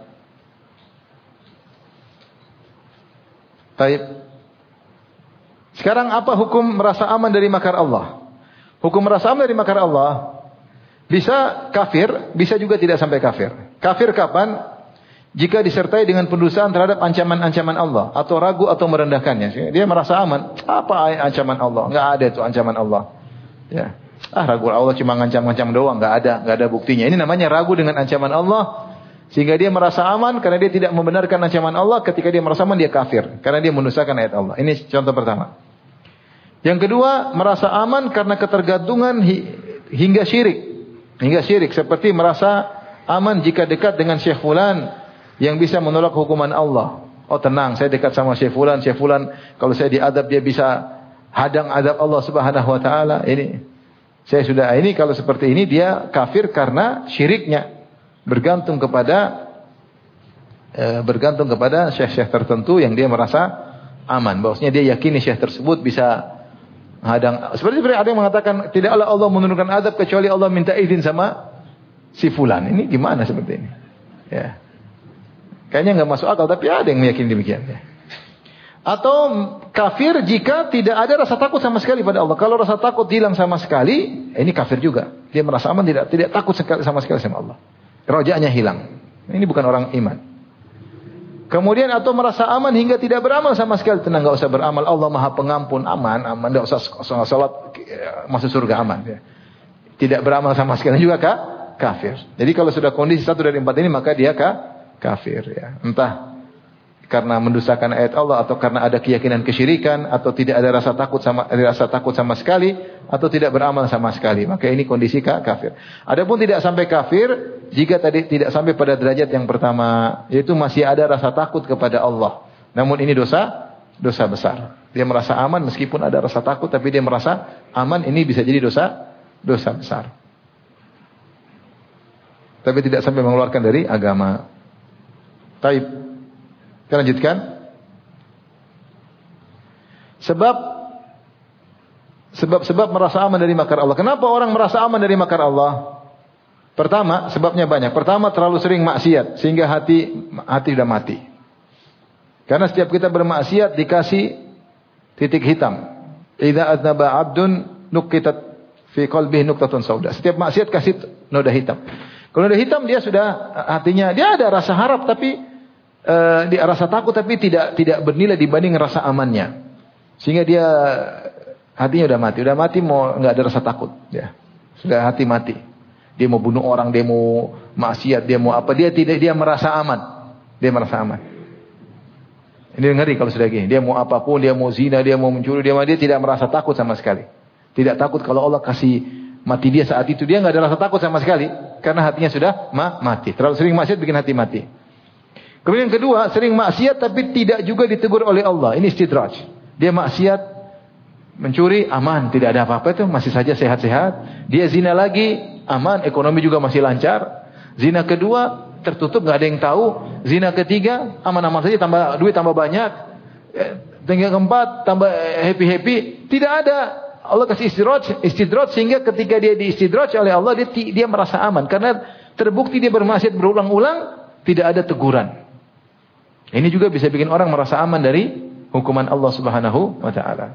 Baik. Sekarang apa hukum merasa aman dari makar Allah? Hukum merasa aman dari makar Allah bisa kafir, bisa juga tidak sampai kafir. Kafir kapan? Jika disertai dengan pendustaan terhadap ancaman-ancaman Allah atau ragu atau merendahkannya. Dia merasa aman. Apa ancaman Allah? Enggak ada itu ancaman Allah. Ya. Ah, ragu Allah cuma ngancam-ngancam doang, enggak ada, enggak ada buktinya. Ini namanya ragu dengan ancaman Allah sehingga dia merasa aman karena dia tidak membenarkan ancaman Allah. Ketika dia merasa aman dia kafir karena dia mendustakan ayat Allah. Ini contoh pertama. Yang kedua, merasa aman karena ketergantungan hi- hingga syirik. Hingga syirik seperti merasa aman jika dekat dengan Syekh fulan yang bisa menolak hukuman Allah. Oh tenang, saya dekat sama Syekh fulan, Syekh fulan kalau saya diadab dia bisa hadang adab Allah Subhanahu wa taala. Ini saya sudah ini kalau seperti ini dia kafir karena syiriknya. Bergantung kepada e, bergantung kepada syekh-syekh tertentu yang dia merasa aman. Bahwasanya dia yakini syekh tersebut bisa hadang. Seperti ada yang mengatakan tidaklah Allah menurunkan azab kecuali Allah minta izin sama si fulan. Ini gimana seperti ini? Ya. Kayaknya enggak masuk akal tapi ada yang meyakini demikian ya. Atau kafir jika tidak ada rasa takut sama sekali pada Allah. Kalau rasa takut hilang sama sekali, ini kafir juga. Dia merasa aman tidak tidak takut sekali sama sekali sama Allah. Rojanya hilang. Ini bukan orang iman. Kemudian atau merasa aman hingga tidak beramal sama sekali. Tenang, enggak usah beramal. Allah Maha Pengampun, aman, aman. Enggak usah salat masuk surga, aman ya. Tidak beramal sama sekali juga kah? Kafir. Jadi kalau sudah kondisi satu dari empat ini maka dia kah? Kafir ya. Entah karena mendustakan ayat Allah atau karena ada keyakinan kesyirikan atau tidak ada rasa takut sama rasa takut sama sekali atau tidak beramal sama sekali, maka ini kondisi kafir. Adapun tidak sampai kafir jika tadi tidak sampai pada derajat yang pertama, yaitu masih ada rasa takut kepada Allah. Namun ini dosa dosa besar. Dia merasa aman meskipun ada rasa takut tapi dia merasa aman, ini bisa jadi dosa dosa besar. Tapi tidak sampai mengeluarkan dari agama. Baik. Kita lanjutkan. Sebab sebab-sebab merasa aman dari makar Allah. Kenapa orang merasa aman dari makar Allah? Pertama, sebabnya banyak. Pertama, terlalu sering maksiat sehingga hati hati sudah mati. Karena setiap kita bermaksiat dikasih titik hitam. Idza aznaba 'abdun nuqitat fi qalbihi nuqtatun sauda. Setiap maksiat kasih noda hitam. Kalau noda hitam dia sudah hatinya dia ada rasa harap tapi Uh, dia rasa takut tapi tidak tidak bernilai dibanding rasa amannya. Sehingga dia hatinya udah mati, udah mati mau enggak ada rasa takut, ya. Sudah hati mati. Dia mau bunuh orang, dia mau maksiat, dia mau apa, dia tidak dia merasa aman. Dia merasa aman. Ini ngeri kalau sudah gini. Dia mau apapun, dia mau zina, dia mau mencuri, dia mau dia tidak merasa takut sama sekali. Tidak takut kalau Allah kasih mati dia saat itu, dia enggak ada rasa takut sama sekali karena hatinya sudah ma- mati. Terlalu sering maksiat bikin hati mati. Kemudian yang kedua, sering maksiat tapi tidak juga ditegur oleh Allah. Ini istidraj. Dia maksiat mencuri, aman, tidak ada apa-apa itu, masih saja sehat-sehat. Dia zina lagi, aman, ekonomi juga masih lancar. Zina kedua, tertutup, nggak ada yang tahu. Zina ketiga, aman-aman saja, tambah duit tambah banyak. Tinggal keempat, tambah happy-happy. Tidak ada. Allah kasih istidraj, istidraj sehingga ketika dia diistidraj oleh Allah, dia dia merasa aman karena terbukti dia bermaksiat berulang-ulang, tidak ada teguran. Ini juga bisa bikin orang merasa aman dari hukuman Allah Subhanahu wa taala.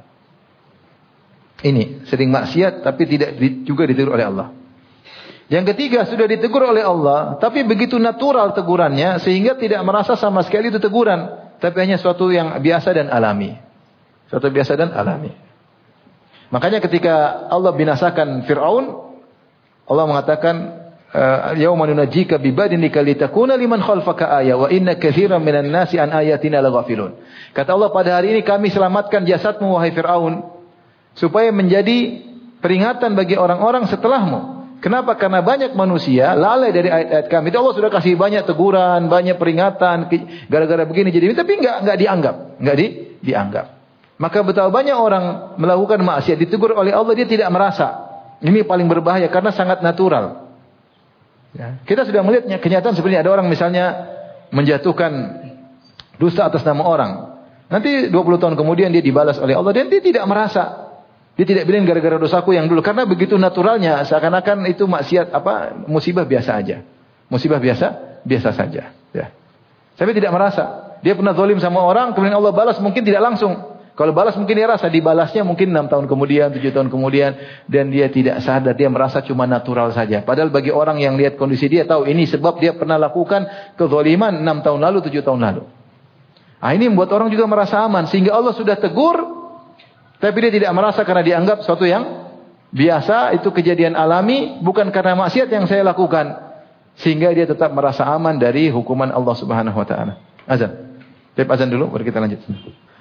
Ini sering maksiat tapi tidak di, juga ditegur oleh Allah. Yang ketiga, sudah ditegur oleh Allah, tapi begitu natural tegurannya sehingga tidak merasa sama sekali itu teguran, tapi hanya suatu yang biasa dan alami. Suatu biasa dan alami. Makanya ketika Allah binasakan Fir'aun, Allah mengatakan, "Yauma nunajjika bi badinika litakuna liman khalfaka ayah wa inna katsiran minan nasi an ayatina laghafilun." Kata Allah, pada hari ini kami selamatkan jasadmu wahai Fir'aun supaya menjadi peringatan bagi orang-orang setelahmu. Kenapa? Karena banyak manusia lalai dari ayat-ayat kami. Itu Allah sudah kasih banyak teguran, banyak peringatan gara-gara begini jadi, tapi enggak enggak dianggap, enggak di, dianggap. Maka betapa banyak orang melakukan maksiat ditegur oleh Allah, dia tidak merasa. Ini paling berbahaya karena sangat natural. Ya. Kita sudah melihatnya kenyataan seperti ada orang misalnya menjatuhkan dusta atas nama orang. Nanti dua puluh tahun kemudian dia dibalas oleh Allah dan dia tidak merasa. Dia tidak bilang gara-gara dosaku yang dulu, karena begitu naturalnya seakan-akan itu maksiat apa musibah biasa aja. Musibah biasa, biasa saja, ya. Tapi tidak merasa. Dia pernah zalim sama orang, kemudian Allah balas mungkin tidak langsung. Kalau balas mungkin dia rasa, dibalasnya mungkin enam tahun kemudian, tujuh tahun kemudian, dan dia tidak sadar, dia merasa cuma natural saja. Padahal bagi orang yang lihat kondisi dia tahu ini sebab dia pernah lakukan kezaliman enam tahun lalu, tujuh tahun lalu. Ah, ini membuat orang juga merasa aman sehingga Allah sudah tegur, tapi dia tidak merasa karena dianggap sesuatu yang biasa, itu kejadian alami, bukan karena maksiat yang saya lakukan, sehingga dia tetap merasa aman dari hukuman Allah Subhanahu wa taala. Azan. Baik, azan dulu baru kita lanjut.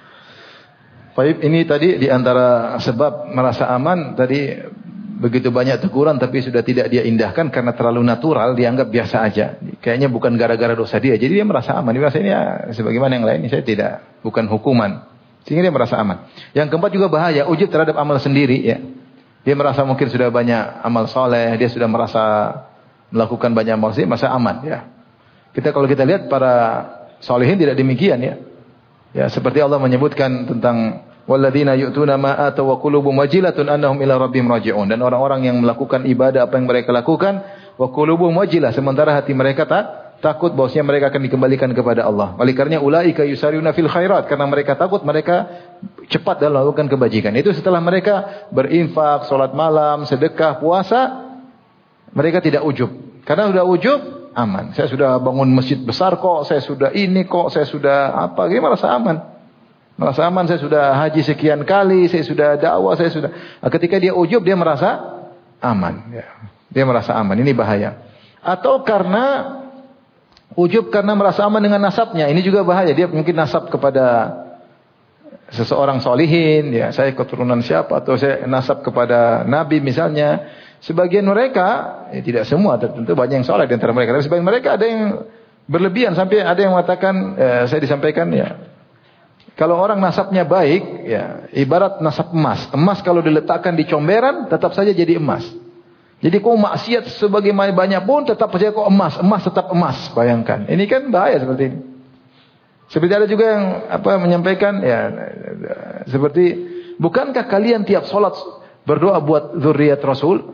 Baik, ini tadi di antara sebab merasa aman tadi begitu banyak teguran tapi sudah tidak dia indahkan karena terlalu natural, dianggap biasa aja. Kayaknya bukan gara-gara dosa dia, jadi dia merasa aman. Dia merasa ini ya sebagaimana yang lain, saya tidak, bukan hukuman. Sehingga dia merasa aman. Yang keempat juga bahaya, ujub terhadap amal sendiri, ya. Dia merasa mungkin sudah banyak amal soleh, dia sudah merasa melakukan banyak amal sendiri, merasa aman, ya. Kita kalau kita lihat para solehin tidak demikian, ya. Ya, seperti Allah menyebutkan tentang walladzina yu'tuna ma ataw wa qulubuhum wajilatun annahum ila rabbihim raji'un, dan orang-orang yang melakukan ibadah apa yang mereka lakukan wa qulubuhum wajilah, sementara hati mereka tak takut bahwasanya mereka akan dikembalikan kepada Allah. Oleh karenanya ulaika yusariuna fil khairat, karena mereka takut mereka cepat dalam melakukan kebajikan. Itu setelah mereka berinfak, salat malam, sedekah, puasa, mereka tidak ujub. Karena sudah ujub, aman. Saya sudah bangun masjid besar kok, saya sudah ini kok, saya sudah apa, dia merasa aman. Merasa aman, saya sudah haji sekian kali, saya sudah dakwah, saya sudah. Nah, ketika dia ujub, dia merasa aman. Ya. Dia merasa aman, ini bahaya. Atau karena ujub karena merasa aman dengan nasabnya, ini juga bahaya. Dia mungkin nasab kepada seseorang solihin, ya, saya keturunan siapa, atau saya nasab kepada Nabi misalnya. Sebagian mereka, ya tidak semua, tentu banyak yang soleh di antara mereka. Tapi sebagian mereka ada yang berlebihan, sampai ada yang mengatakan, eh, saya disampaikan ya, kalau orang nasabnya baik, ya ibarat nasab emas. Emas kalau diletakkan di comberan, tetap saja jadi emas. Jadi kau maksiat sebagaimana banyak pun, tetap saja kau emas. Emas tetap emas, bayangkan. Ini kan bahaya seperti ini. Seperti ada juga yang apa menyampaikan, ya seperti, bukankah kalian tiap sholat berdoa buat zuriat Rasul?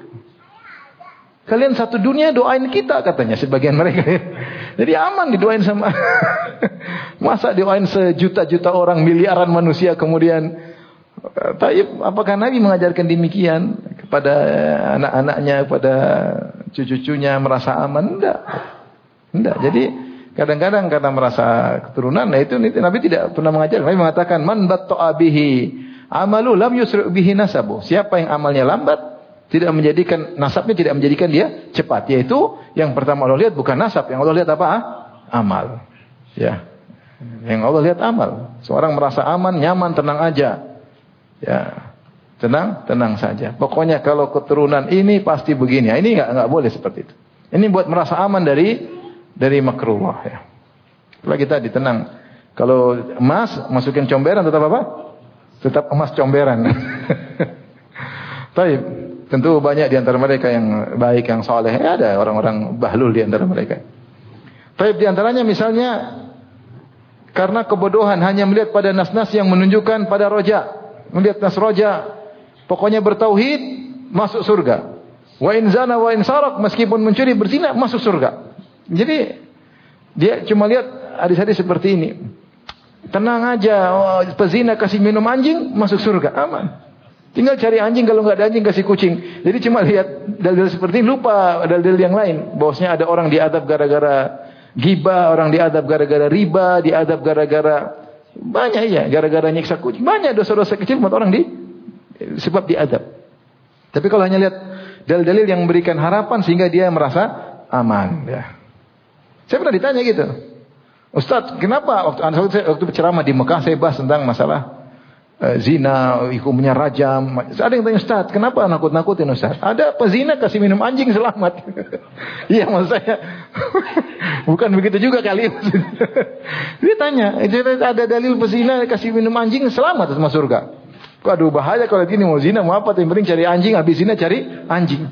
Kalian satu dunia doain kita, katanya sebagian mereka. Jadi aman didoain sama. Masa doain sejuta-juta orang, miliaran manusia kemudian. Taib, apakah Nabi mengajarkan demikian kepada anak-anaknya, kepada cucu-cucunya merasa aman? Enggak. Enggak. Jadi kadang-kadang karena merasa keturunan, nah itu Nabi tidak pernah mengajarkan. Nabi mengatakan, man batta'a bihi amalu lam yusri' bihi nasabu. Siapa yang amalnya lambat, tidak menjadikan nasabnya, tidak menjadikan dia cepat. Yaitu yang pertama Allah lihat bukan nasab, yang Allah lihat apa? Amal. Ya, yang Allah lihat amal. Seorang merasa aman, nyaman, tenang aja. Ya, tenang, tenang saja. Pokoknya kalau keturunan ini pasti begini. Ya, ini nggak nggak boleh seperti itu. Ini buat merasa aman dari dari makruh. Ya. Lagi tadi tenang. Kalau emas masukin comberan tetap apa? Tetap emas comberan. Baik, tentu banyak di antara mereka yang baik, yang soleh. Ada orang-orang bahlul di antara mereka. Baik, di antaranya misalnya karena kebodohan hanya melihat pada nas-nas yang menunjukkan pada roja, melihat nas roja, pokoknya bertauhid masuk surga. Wa in zana wa in sarak, meskipun mencuri berzina masuk surga. Jadi dia cuma lihat hadis-hadis seperti ini. Tenang aja, oh, pezina kasih minum anjing masuk surga, aman. Tinggal cari anjing, kalau nggak ada anjing kasih kucing. Jadi cuma lihat dalil seperti ini, lupa dalil yang lain. Bahwasanya ada orang diadab gara-gara ghibah, orang diadab gara-gara riba, diadab gara-gara banyak ya, gara-gara nyiksa kucing. Banyak dosa-dosa kecil buat orang di sebab diadab. Tapi kalau hanya lihat dalil-dalil yang memberikan harapan sehingga dia merasa aman. Ya. Saya pernah ditanya gitu, Ustaz, kenapa waktu waktu berceramah di Mekah saya bahas tentang masalah zina, hukumnya rajam. Ada yang tanya, Ustaz, kenapa nakut-nakutin Ustaz? Ada pezina kasih minum anjing selamat. Iya, maksud saya. Bukan begitu juga kali. Dia tanya, ada dalil pezina kasih minum anjing selamat masuk surga. Waduh, bahaya kalau gini, mau zina mau apa, yang penting cari anjing, habis zina cari anjing.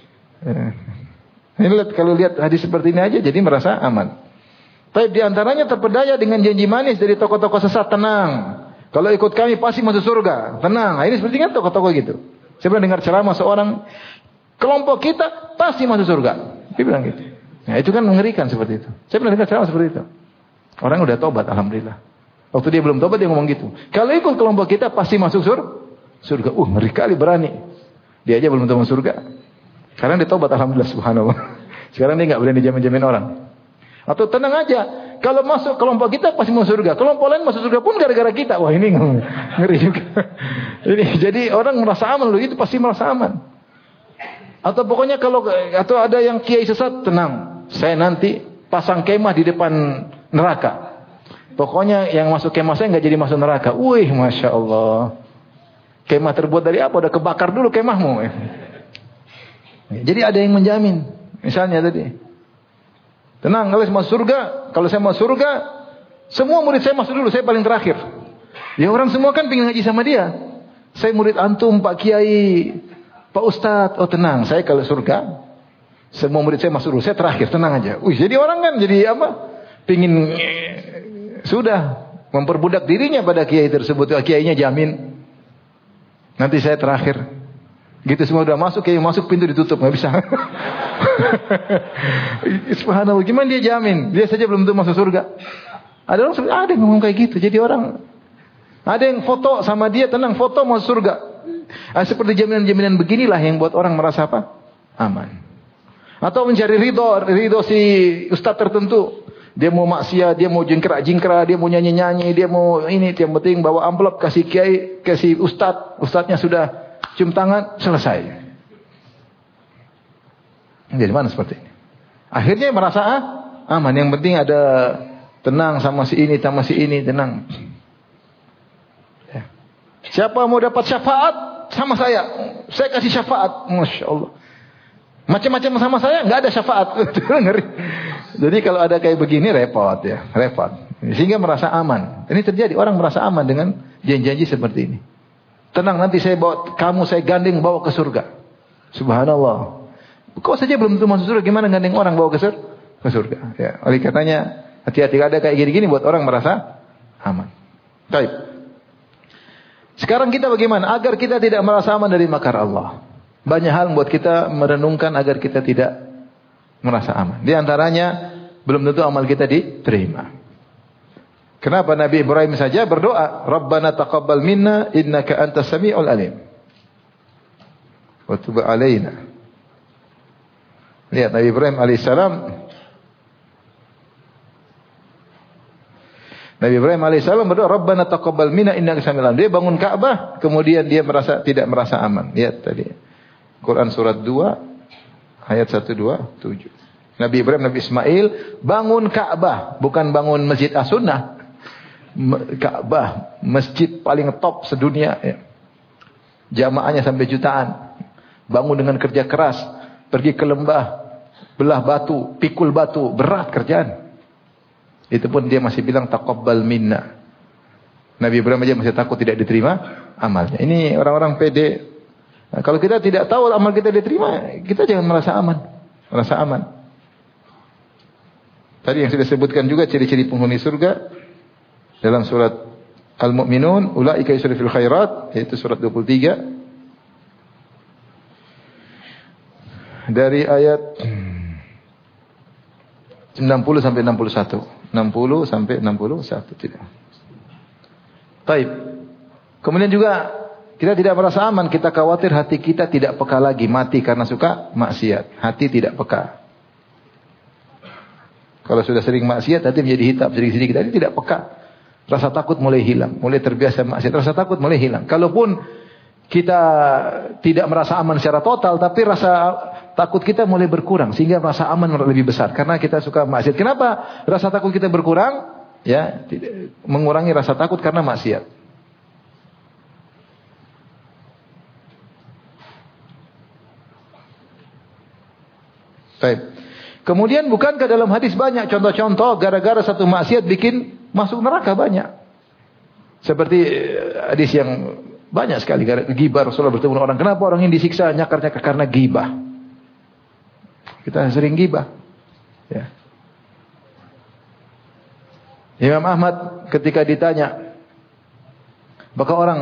Ini lihat, kalau lihat hadis seperti ini aja jadi merasa aman. Tapi di antaranya terpedaya dengan janji manis dari tokoh-tokoh sesat, tenang. Kalau ikut kami pasti masuk surga. Tenang. Nah, ini seperti kan tokoh-tokoh gitu. Saya pernah dengar ceramah seorang, kelompok kita pasti masuk surga. Dia bilang gitu. Nah, itu kan mengerikan seperti itu. Saya pernah dengar ceramah seperti itu. Orang udah tobat, alhamdulillah. Waktu dia belum tobat dia ngomong gitu. Kalau ikut kelompok kita pasti masuk sur surga. Uh, ngeri kali, berani. Dia aja belum tahu masuk surga. Karena dia tobat, alhamdulillah, subhanallah. Sekarang dia nggak berani jamin-jamin orang. Atau tenang aja, kalau masuk kelompok kita pasti masuk surga. Kelompok lain masuk surga pun gara-gara kita. Wah, ini ngeri juga. Ini jadi orang merasa aman loh, itu pasti merasa aman. Atau pokoknya kalau atau ada yang kiai sesat, tenang. Saya nanti pasang kemah di depan neraka. Pokoknya yang masuk kemah saya nggak jadi masuk neraka. Wih, masya Allah. Kemah terbuat dari apa? Udah kebakar dulu kemahmu. Jadi ada yang menjamin. Misalnya tadi. Tenang, kalau saya masuk surga, kalau saya masuk surga, semua murid saya masuk dulu, saya paling terakhir. Ya orang semua kan pengen ngaji sama dia. Saya murid antum, Pak Kiai, Pak Ustadz. Oh tenang, saya kalau surga, semua murid saya masuk dulu, saya terakhir, tenang aja. Wih, jadi orang kan jadi apa? Pengen sudah memperbudak dirinya pada kiai tersebut. Kiainya jamin, nanti saya terakhir. Gitu semua udah masuk, kayak masuk pintu ditutup, nggak bisa. Subhanallah, gimana dia jamin? Dia saja belum tentu masuk surga. Ada orang ada yang ngomong kayak gitu. Jadi orang ada yang foto sama dia, tenang, foto masuk surga. Nah, seperti jaminan-jaminan beginilah yang buat orang merasa apa? Aman. Atau mencari ridho, ridho si ustaz tertentu. Dia mau maksiat, dia mau jingkrak-jingkrak, dia mau nyanyi-nyanyi, dia mau ini, yang penting bawa amplop kasih kiai, kasih ustaz, ustaznya sudah cium tangan, selesai. Jadi mana seperti ini? Akhirnya merasa ah, aman. Yang penting ada tenang sama si ini, sama si ini, tenang. Ya. Siapa mau dapat syafaat sama saya? Saya kasih syafaat. Masya Allah. Macam-macam sama saya, nggak ada syafaat. Ngeri. Jadi kalau ada kayak begini repot ya, repot. Sehingga merasa aman. Ini terjadi, orang merasa aman dengan janji-janji seperti ini. Tenang, nanti saya bawa kamu, saya gandeng bawa ke surga. Subhanallah. Kau saja belum tentu masuk surga, gimana gandeng orang bawa ke surga? Ke surga. Ya, oleh katanya hati-hati, ada kayak gini-gini buat orang merasa aman. Baik. Sekarang kita bagaimana? Agar kita tidak merasa aman dari makar Allah. Banyak hal buat kita merenungkan agar kita tidak merasa aman. Di antaranya belum tentu amal kita diterima. Kenapa Nabi Ibrahim saja berdoa, Rabbana taqabbal minna innaka antas sami'ul alim. Wa tub alaina. Lihat Nabi Ibrahim alaihissalam. Nabi Ibrahim alaihissalam berdoa, Rabbana taqabbal minna innaka sami'ul alim. Dia bangun Ka'bah, kemudian dia merasa tidak merasa aman. Lihat tadi. Quran surat dua ayat satu dua tujuh. Nabi Ibrahim, Nabi Ismail bangun Ka'bah, bukan bangun Masjid As-Sunnah. Ka'bah, masjid paling top sedunia ya. Jamaahnya sampai jutaan. Bangun dengan kerja keras, pergi ke lembah, belah batu, pikul batu, berat kerjaan. Itu pun dia masih bilang taqabbal minna. Nabi Ibrahim aja masih takut tidak diterima amalnya. Ini orang-orang pede. Nah, kalau kita tidak tahu amal kita diterima, kita jangan merasa aman. Merasa aman. Tadi yang sudah disebutkan juga ciri-ciri penghuni surga dalam surat Al-Mu'minun, ulaika yusrifil khairat, yaitu surat dua puluh tiga. Dari ayat enam puluh sampai enam puluh satu. enam puluh sampai enam puluh satu tidak. Baik. Kemudian juga kita tidak merasa aman, kita khawatir hati kita tidak peka lagi, mati karena suka maksiat. Hati tidak peka. Kalau sudah sering maksiat, hati menjadi hitam sedikit-sedikit. Hati tidak peka. Rasa takut mulai hilang, mulai terbiasa maksiat. Rasa takut mulai hilang. Kalaupun kita tidak merasa aman secara total, tapi rasa takut kita mulai berkurang sehingga rasa aman lebih besar karena kita suka maksiat. Kenapa rasa takut kita berkurang? Ya, mengurangi rasa takut karena maksiat. Baik. Kemudian bukankah dalam hadis banyak contoh-contoh gara-gara satu maksiat bikin masuk neraka banyak. Seperti hadis yang banyak sekali gara-gara gibah Rasulullah bertemu dengan orang. Kenapa orang ini disiksa nyakar-nyakar karena gibah? Kita sering gibah. Ya. Imam Ahmad ketika ditanya, apakah orang,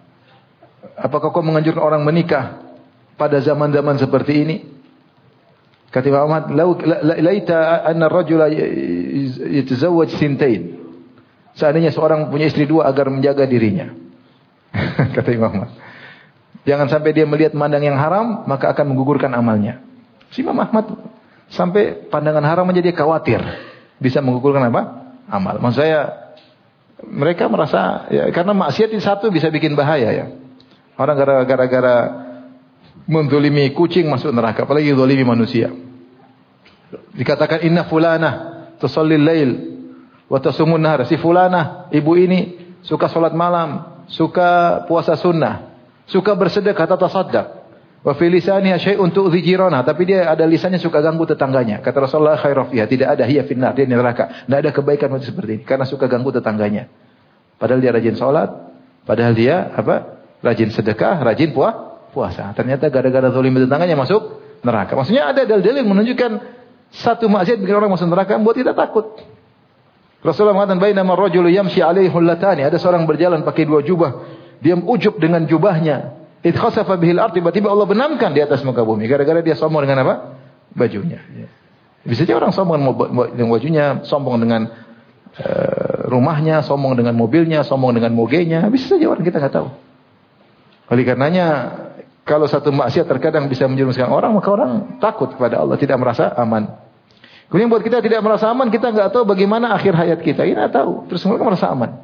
apakah kau menganjurkan orang menikah pada zaman-zaman seperti ini? Kata Imam Ahmad, laita anna ar-rajula yatazawwaj sintain. Seandainya seorang punya istri dua agar menjaga dirinya. Kata Imam Ahmad. Jangan sampai dia melihat mandang yang haram, maka akan menggugurkan amalnya. Si Imam Ahmad sampai pandangan haram menjadi khawatir bisa menggugurkan apa? Amal. Maksud saya mereka merasa ya, karena maksiat itu satu bisa bikin bahaya ya. Orang gara-gara menzalimi kucing masuk neraka, apalagi zalimi manusia. Dikatakan inna fulanah tusallil lail wa tasumun nahar. Si fulanah, ibu ini suka salat malam, suka puasa sunnah, suka bersedekah atau tasaddaq. Wa fi lisaniha syai'un tu'dhi jirana, tapi dia ada lisannya suka ganggu tetangganya. Kata Rasulullah khairu fiha, tidak ada hiya finnar, dia di neraka. Tidak ada kebaikan macam seperti ini karena suka ganggu tetangganya. Padahal dia rajin salat, padahal dia apa? Rajin sedekah, rajin puah, puasa. Ternyata gara-gara zalim tetangganya masuk neraka. Maksudnya ada dalil-dalil yang menunjukkan satu maksiat bikin orang masuk neraka membuat kita takut. Rasulullah mengatakan bainama ar-rajulu yamshi alaihi hullatani, ada seorang berjalan pakai dua jubah, dia ujub dengan jubahnya. Id khasafa bihil ard, tiba-tiba Allah benamkan di atas muka bumi gara-gara dia sombong dengan apa? Bajunya. Bisa saja orang sombong dengan bajunya, sombong dengan uh, rumahnya, sombong dengan mobilnya, sombong dengan mogenya. Bisa saja orang, kita nggak tahu. Oleh karenanya kalau satu maksiat terkadang bisa menjerumuskan orang, maka orang takut kepada Allah, tidak merasa aman. Kemudian buat kita tidak merasa aman, kita nggak tahu bagaimana akhir hayat kita. Kita nggak tahu. Terus mereka merasa aman.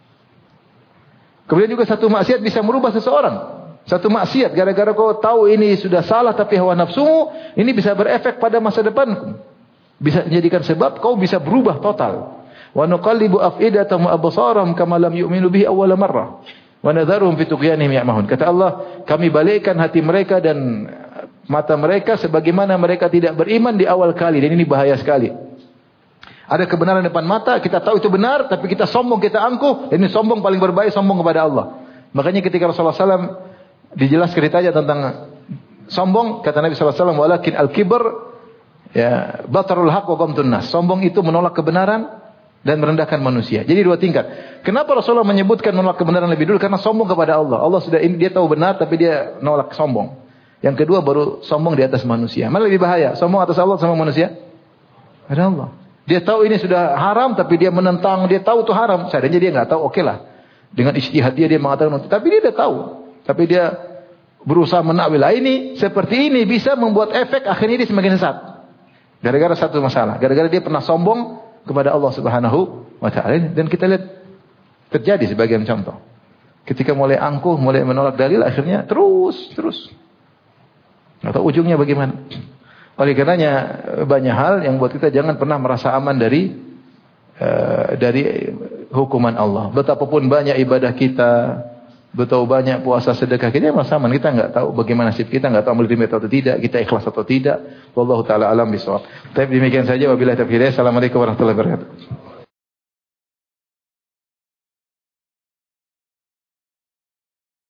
Kemudian juga satu maksiat bisa merubah seseorang. Satu maksiat, gara-gara kau tahu ini sudah salah tapi hawa nafsumu, ini bisa berefek pada masa depanku. Bisa menjadikan sebab kau bisa berubah total. Wa nuqallibu af'idatahum wa absarahum kama lam yu'minu bihi awwala marrah. Wa nadharuhum fi tughyanihim ya'mahun. Kata Allah, kami balikkan hati mereka dan mata mereka sebagaimana mereka tidak beriman di awal kali. Dan ini bahaya sekali. Ada kebenaran depan mata, kita tahu itu benar, tapi kita sombong, kita angkuh. Dan ini sombong paling berbahaya, sombong kepada Allah. Makanya ketika Rasulullah shallallahu alaihi wasallam dijelaskan ceritanya tentang sombong, kata Nabi shallallahu alaihi wasallam, walakin al-kibr ya batarul haq wa ghamtun nas. Sombong itu menolak kebenaran dan merendahkan manusia. Jadi dua tingkat. Kenapa Rasulullah menyebutkan menolak kebenaran lebih dulu? Karena sombong kepada Allah. Allah sudah ini, dia tahu benar tapi dia nolak, sombong. Yang kedua baru sombong di atas manusia. Mana lebih bahaya? Sombong atas Allah sama manusia? Ada Allah. Dia tahu ini sudah haram tapi dia menentang, dia tahu itu haram. Seandainya dia enggak tahu, oke lah. Dengan ijtihad dia dia mengatakan, tapi dia sudah tahu. Tapi dia berusaha menakwil. Ini seperti ini bisa membuat efek akhirnya dia semakin sesat. Gara-gara satu masalah. Gara-gara dia pernah sombong kepada Allah Subhanahu wa taala. Dan kita lihat terjadi sebagian contoh. Ketika mulai angkuh, mulai menolak dalil, akhirnya terus terus. Atau ujungnya bagaimana? Oleh karenanya banyak hal yang buat kita jangan pernah merasa aman dari uh, dari hukuman Allah. Betapapun banyak ibadah kita, betapa banyak puasa sedekah kita merasa aman. Kita enggak tahu bagaimana nasib kita, enggak tahu menerima atau tidak, kita ikhlas atau tidak. Wallahu taala alam bisawab. Tapi demikian saja, wabillahi taufiq. Assalamualaikum warahmatullahi wabarakatuh.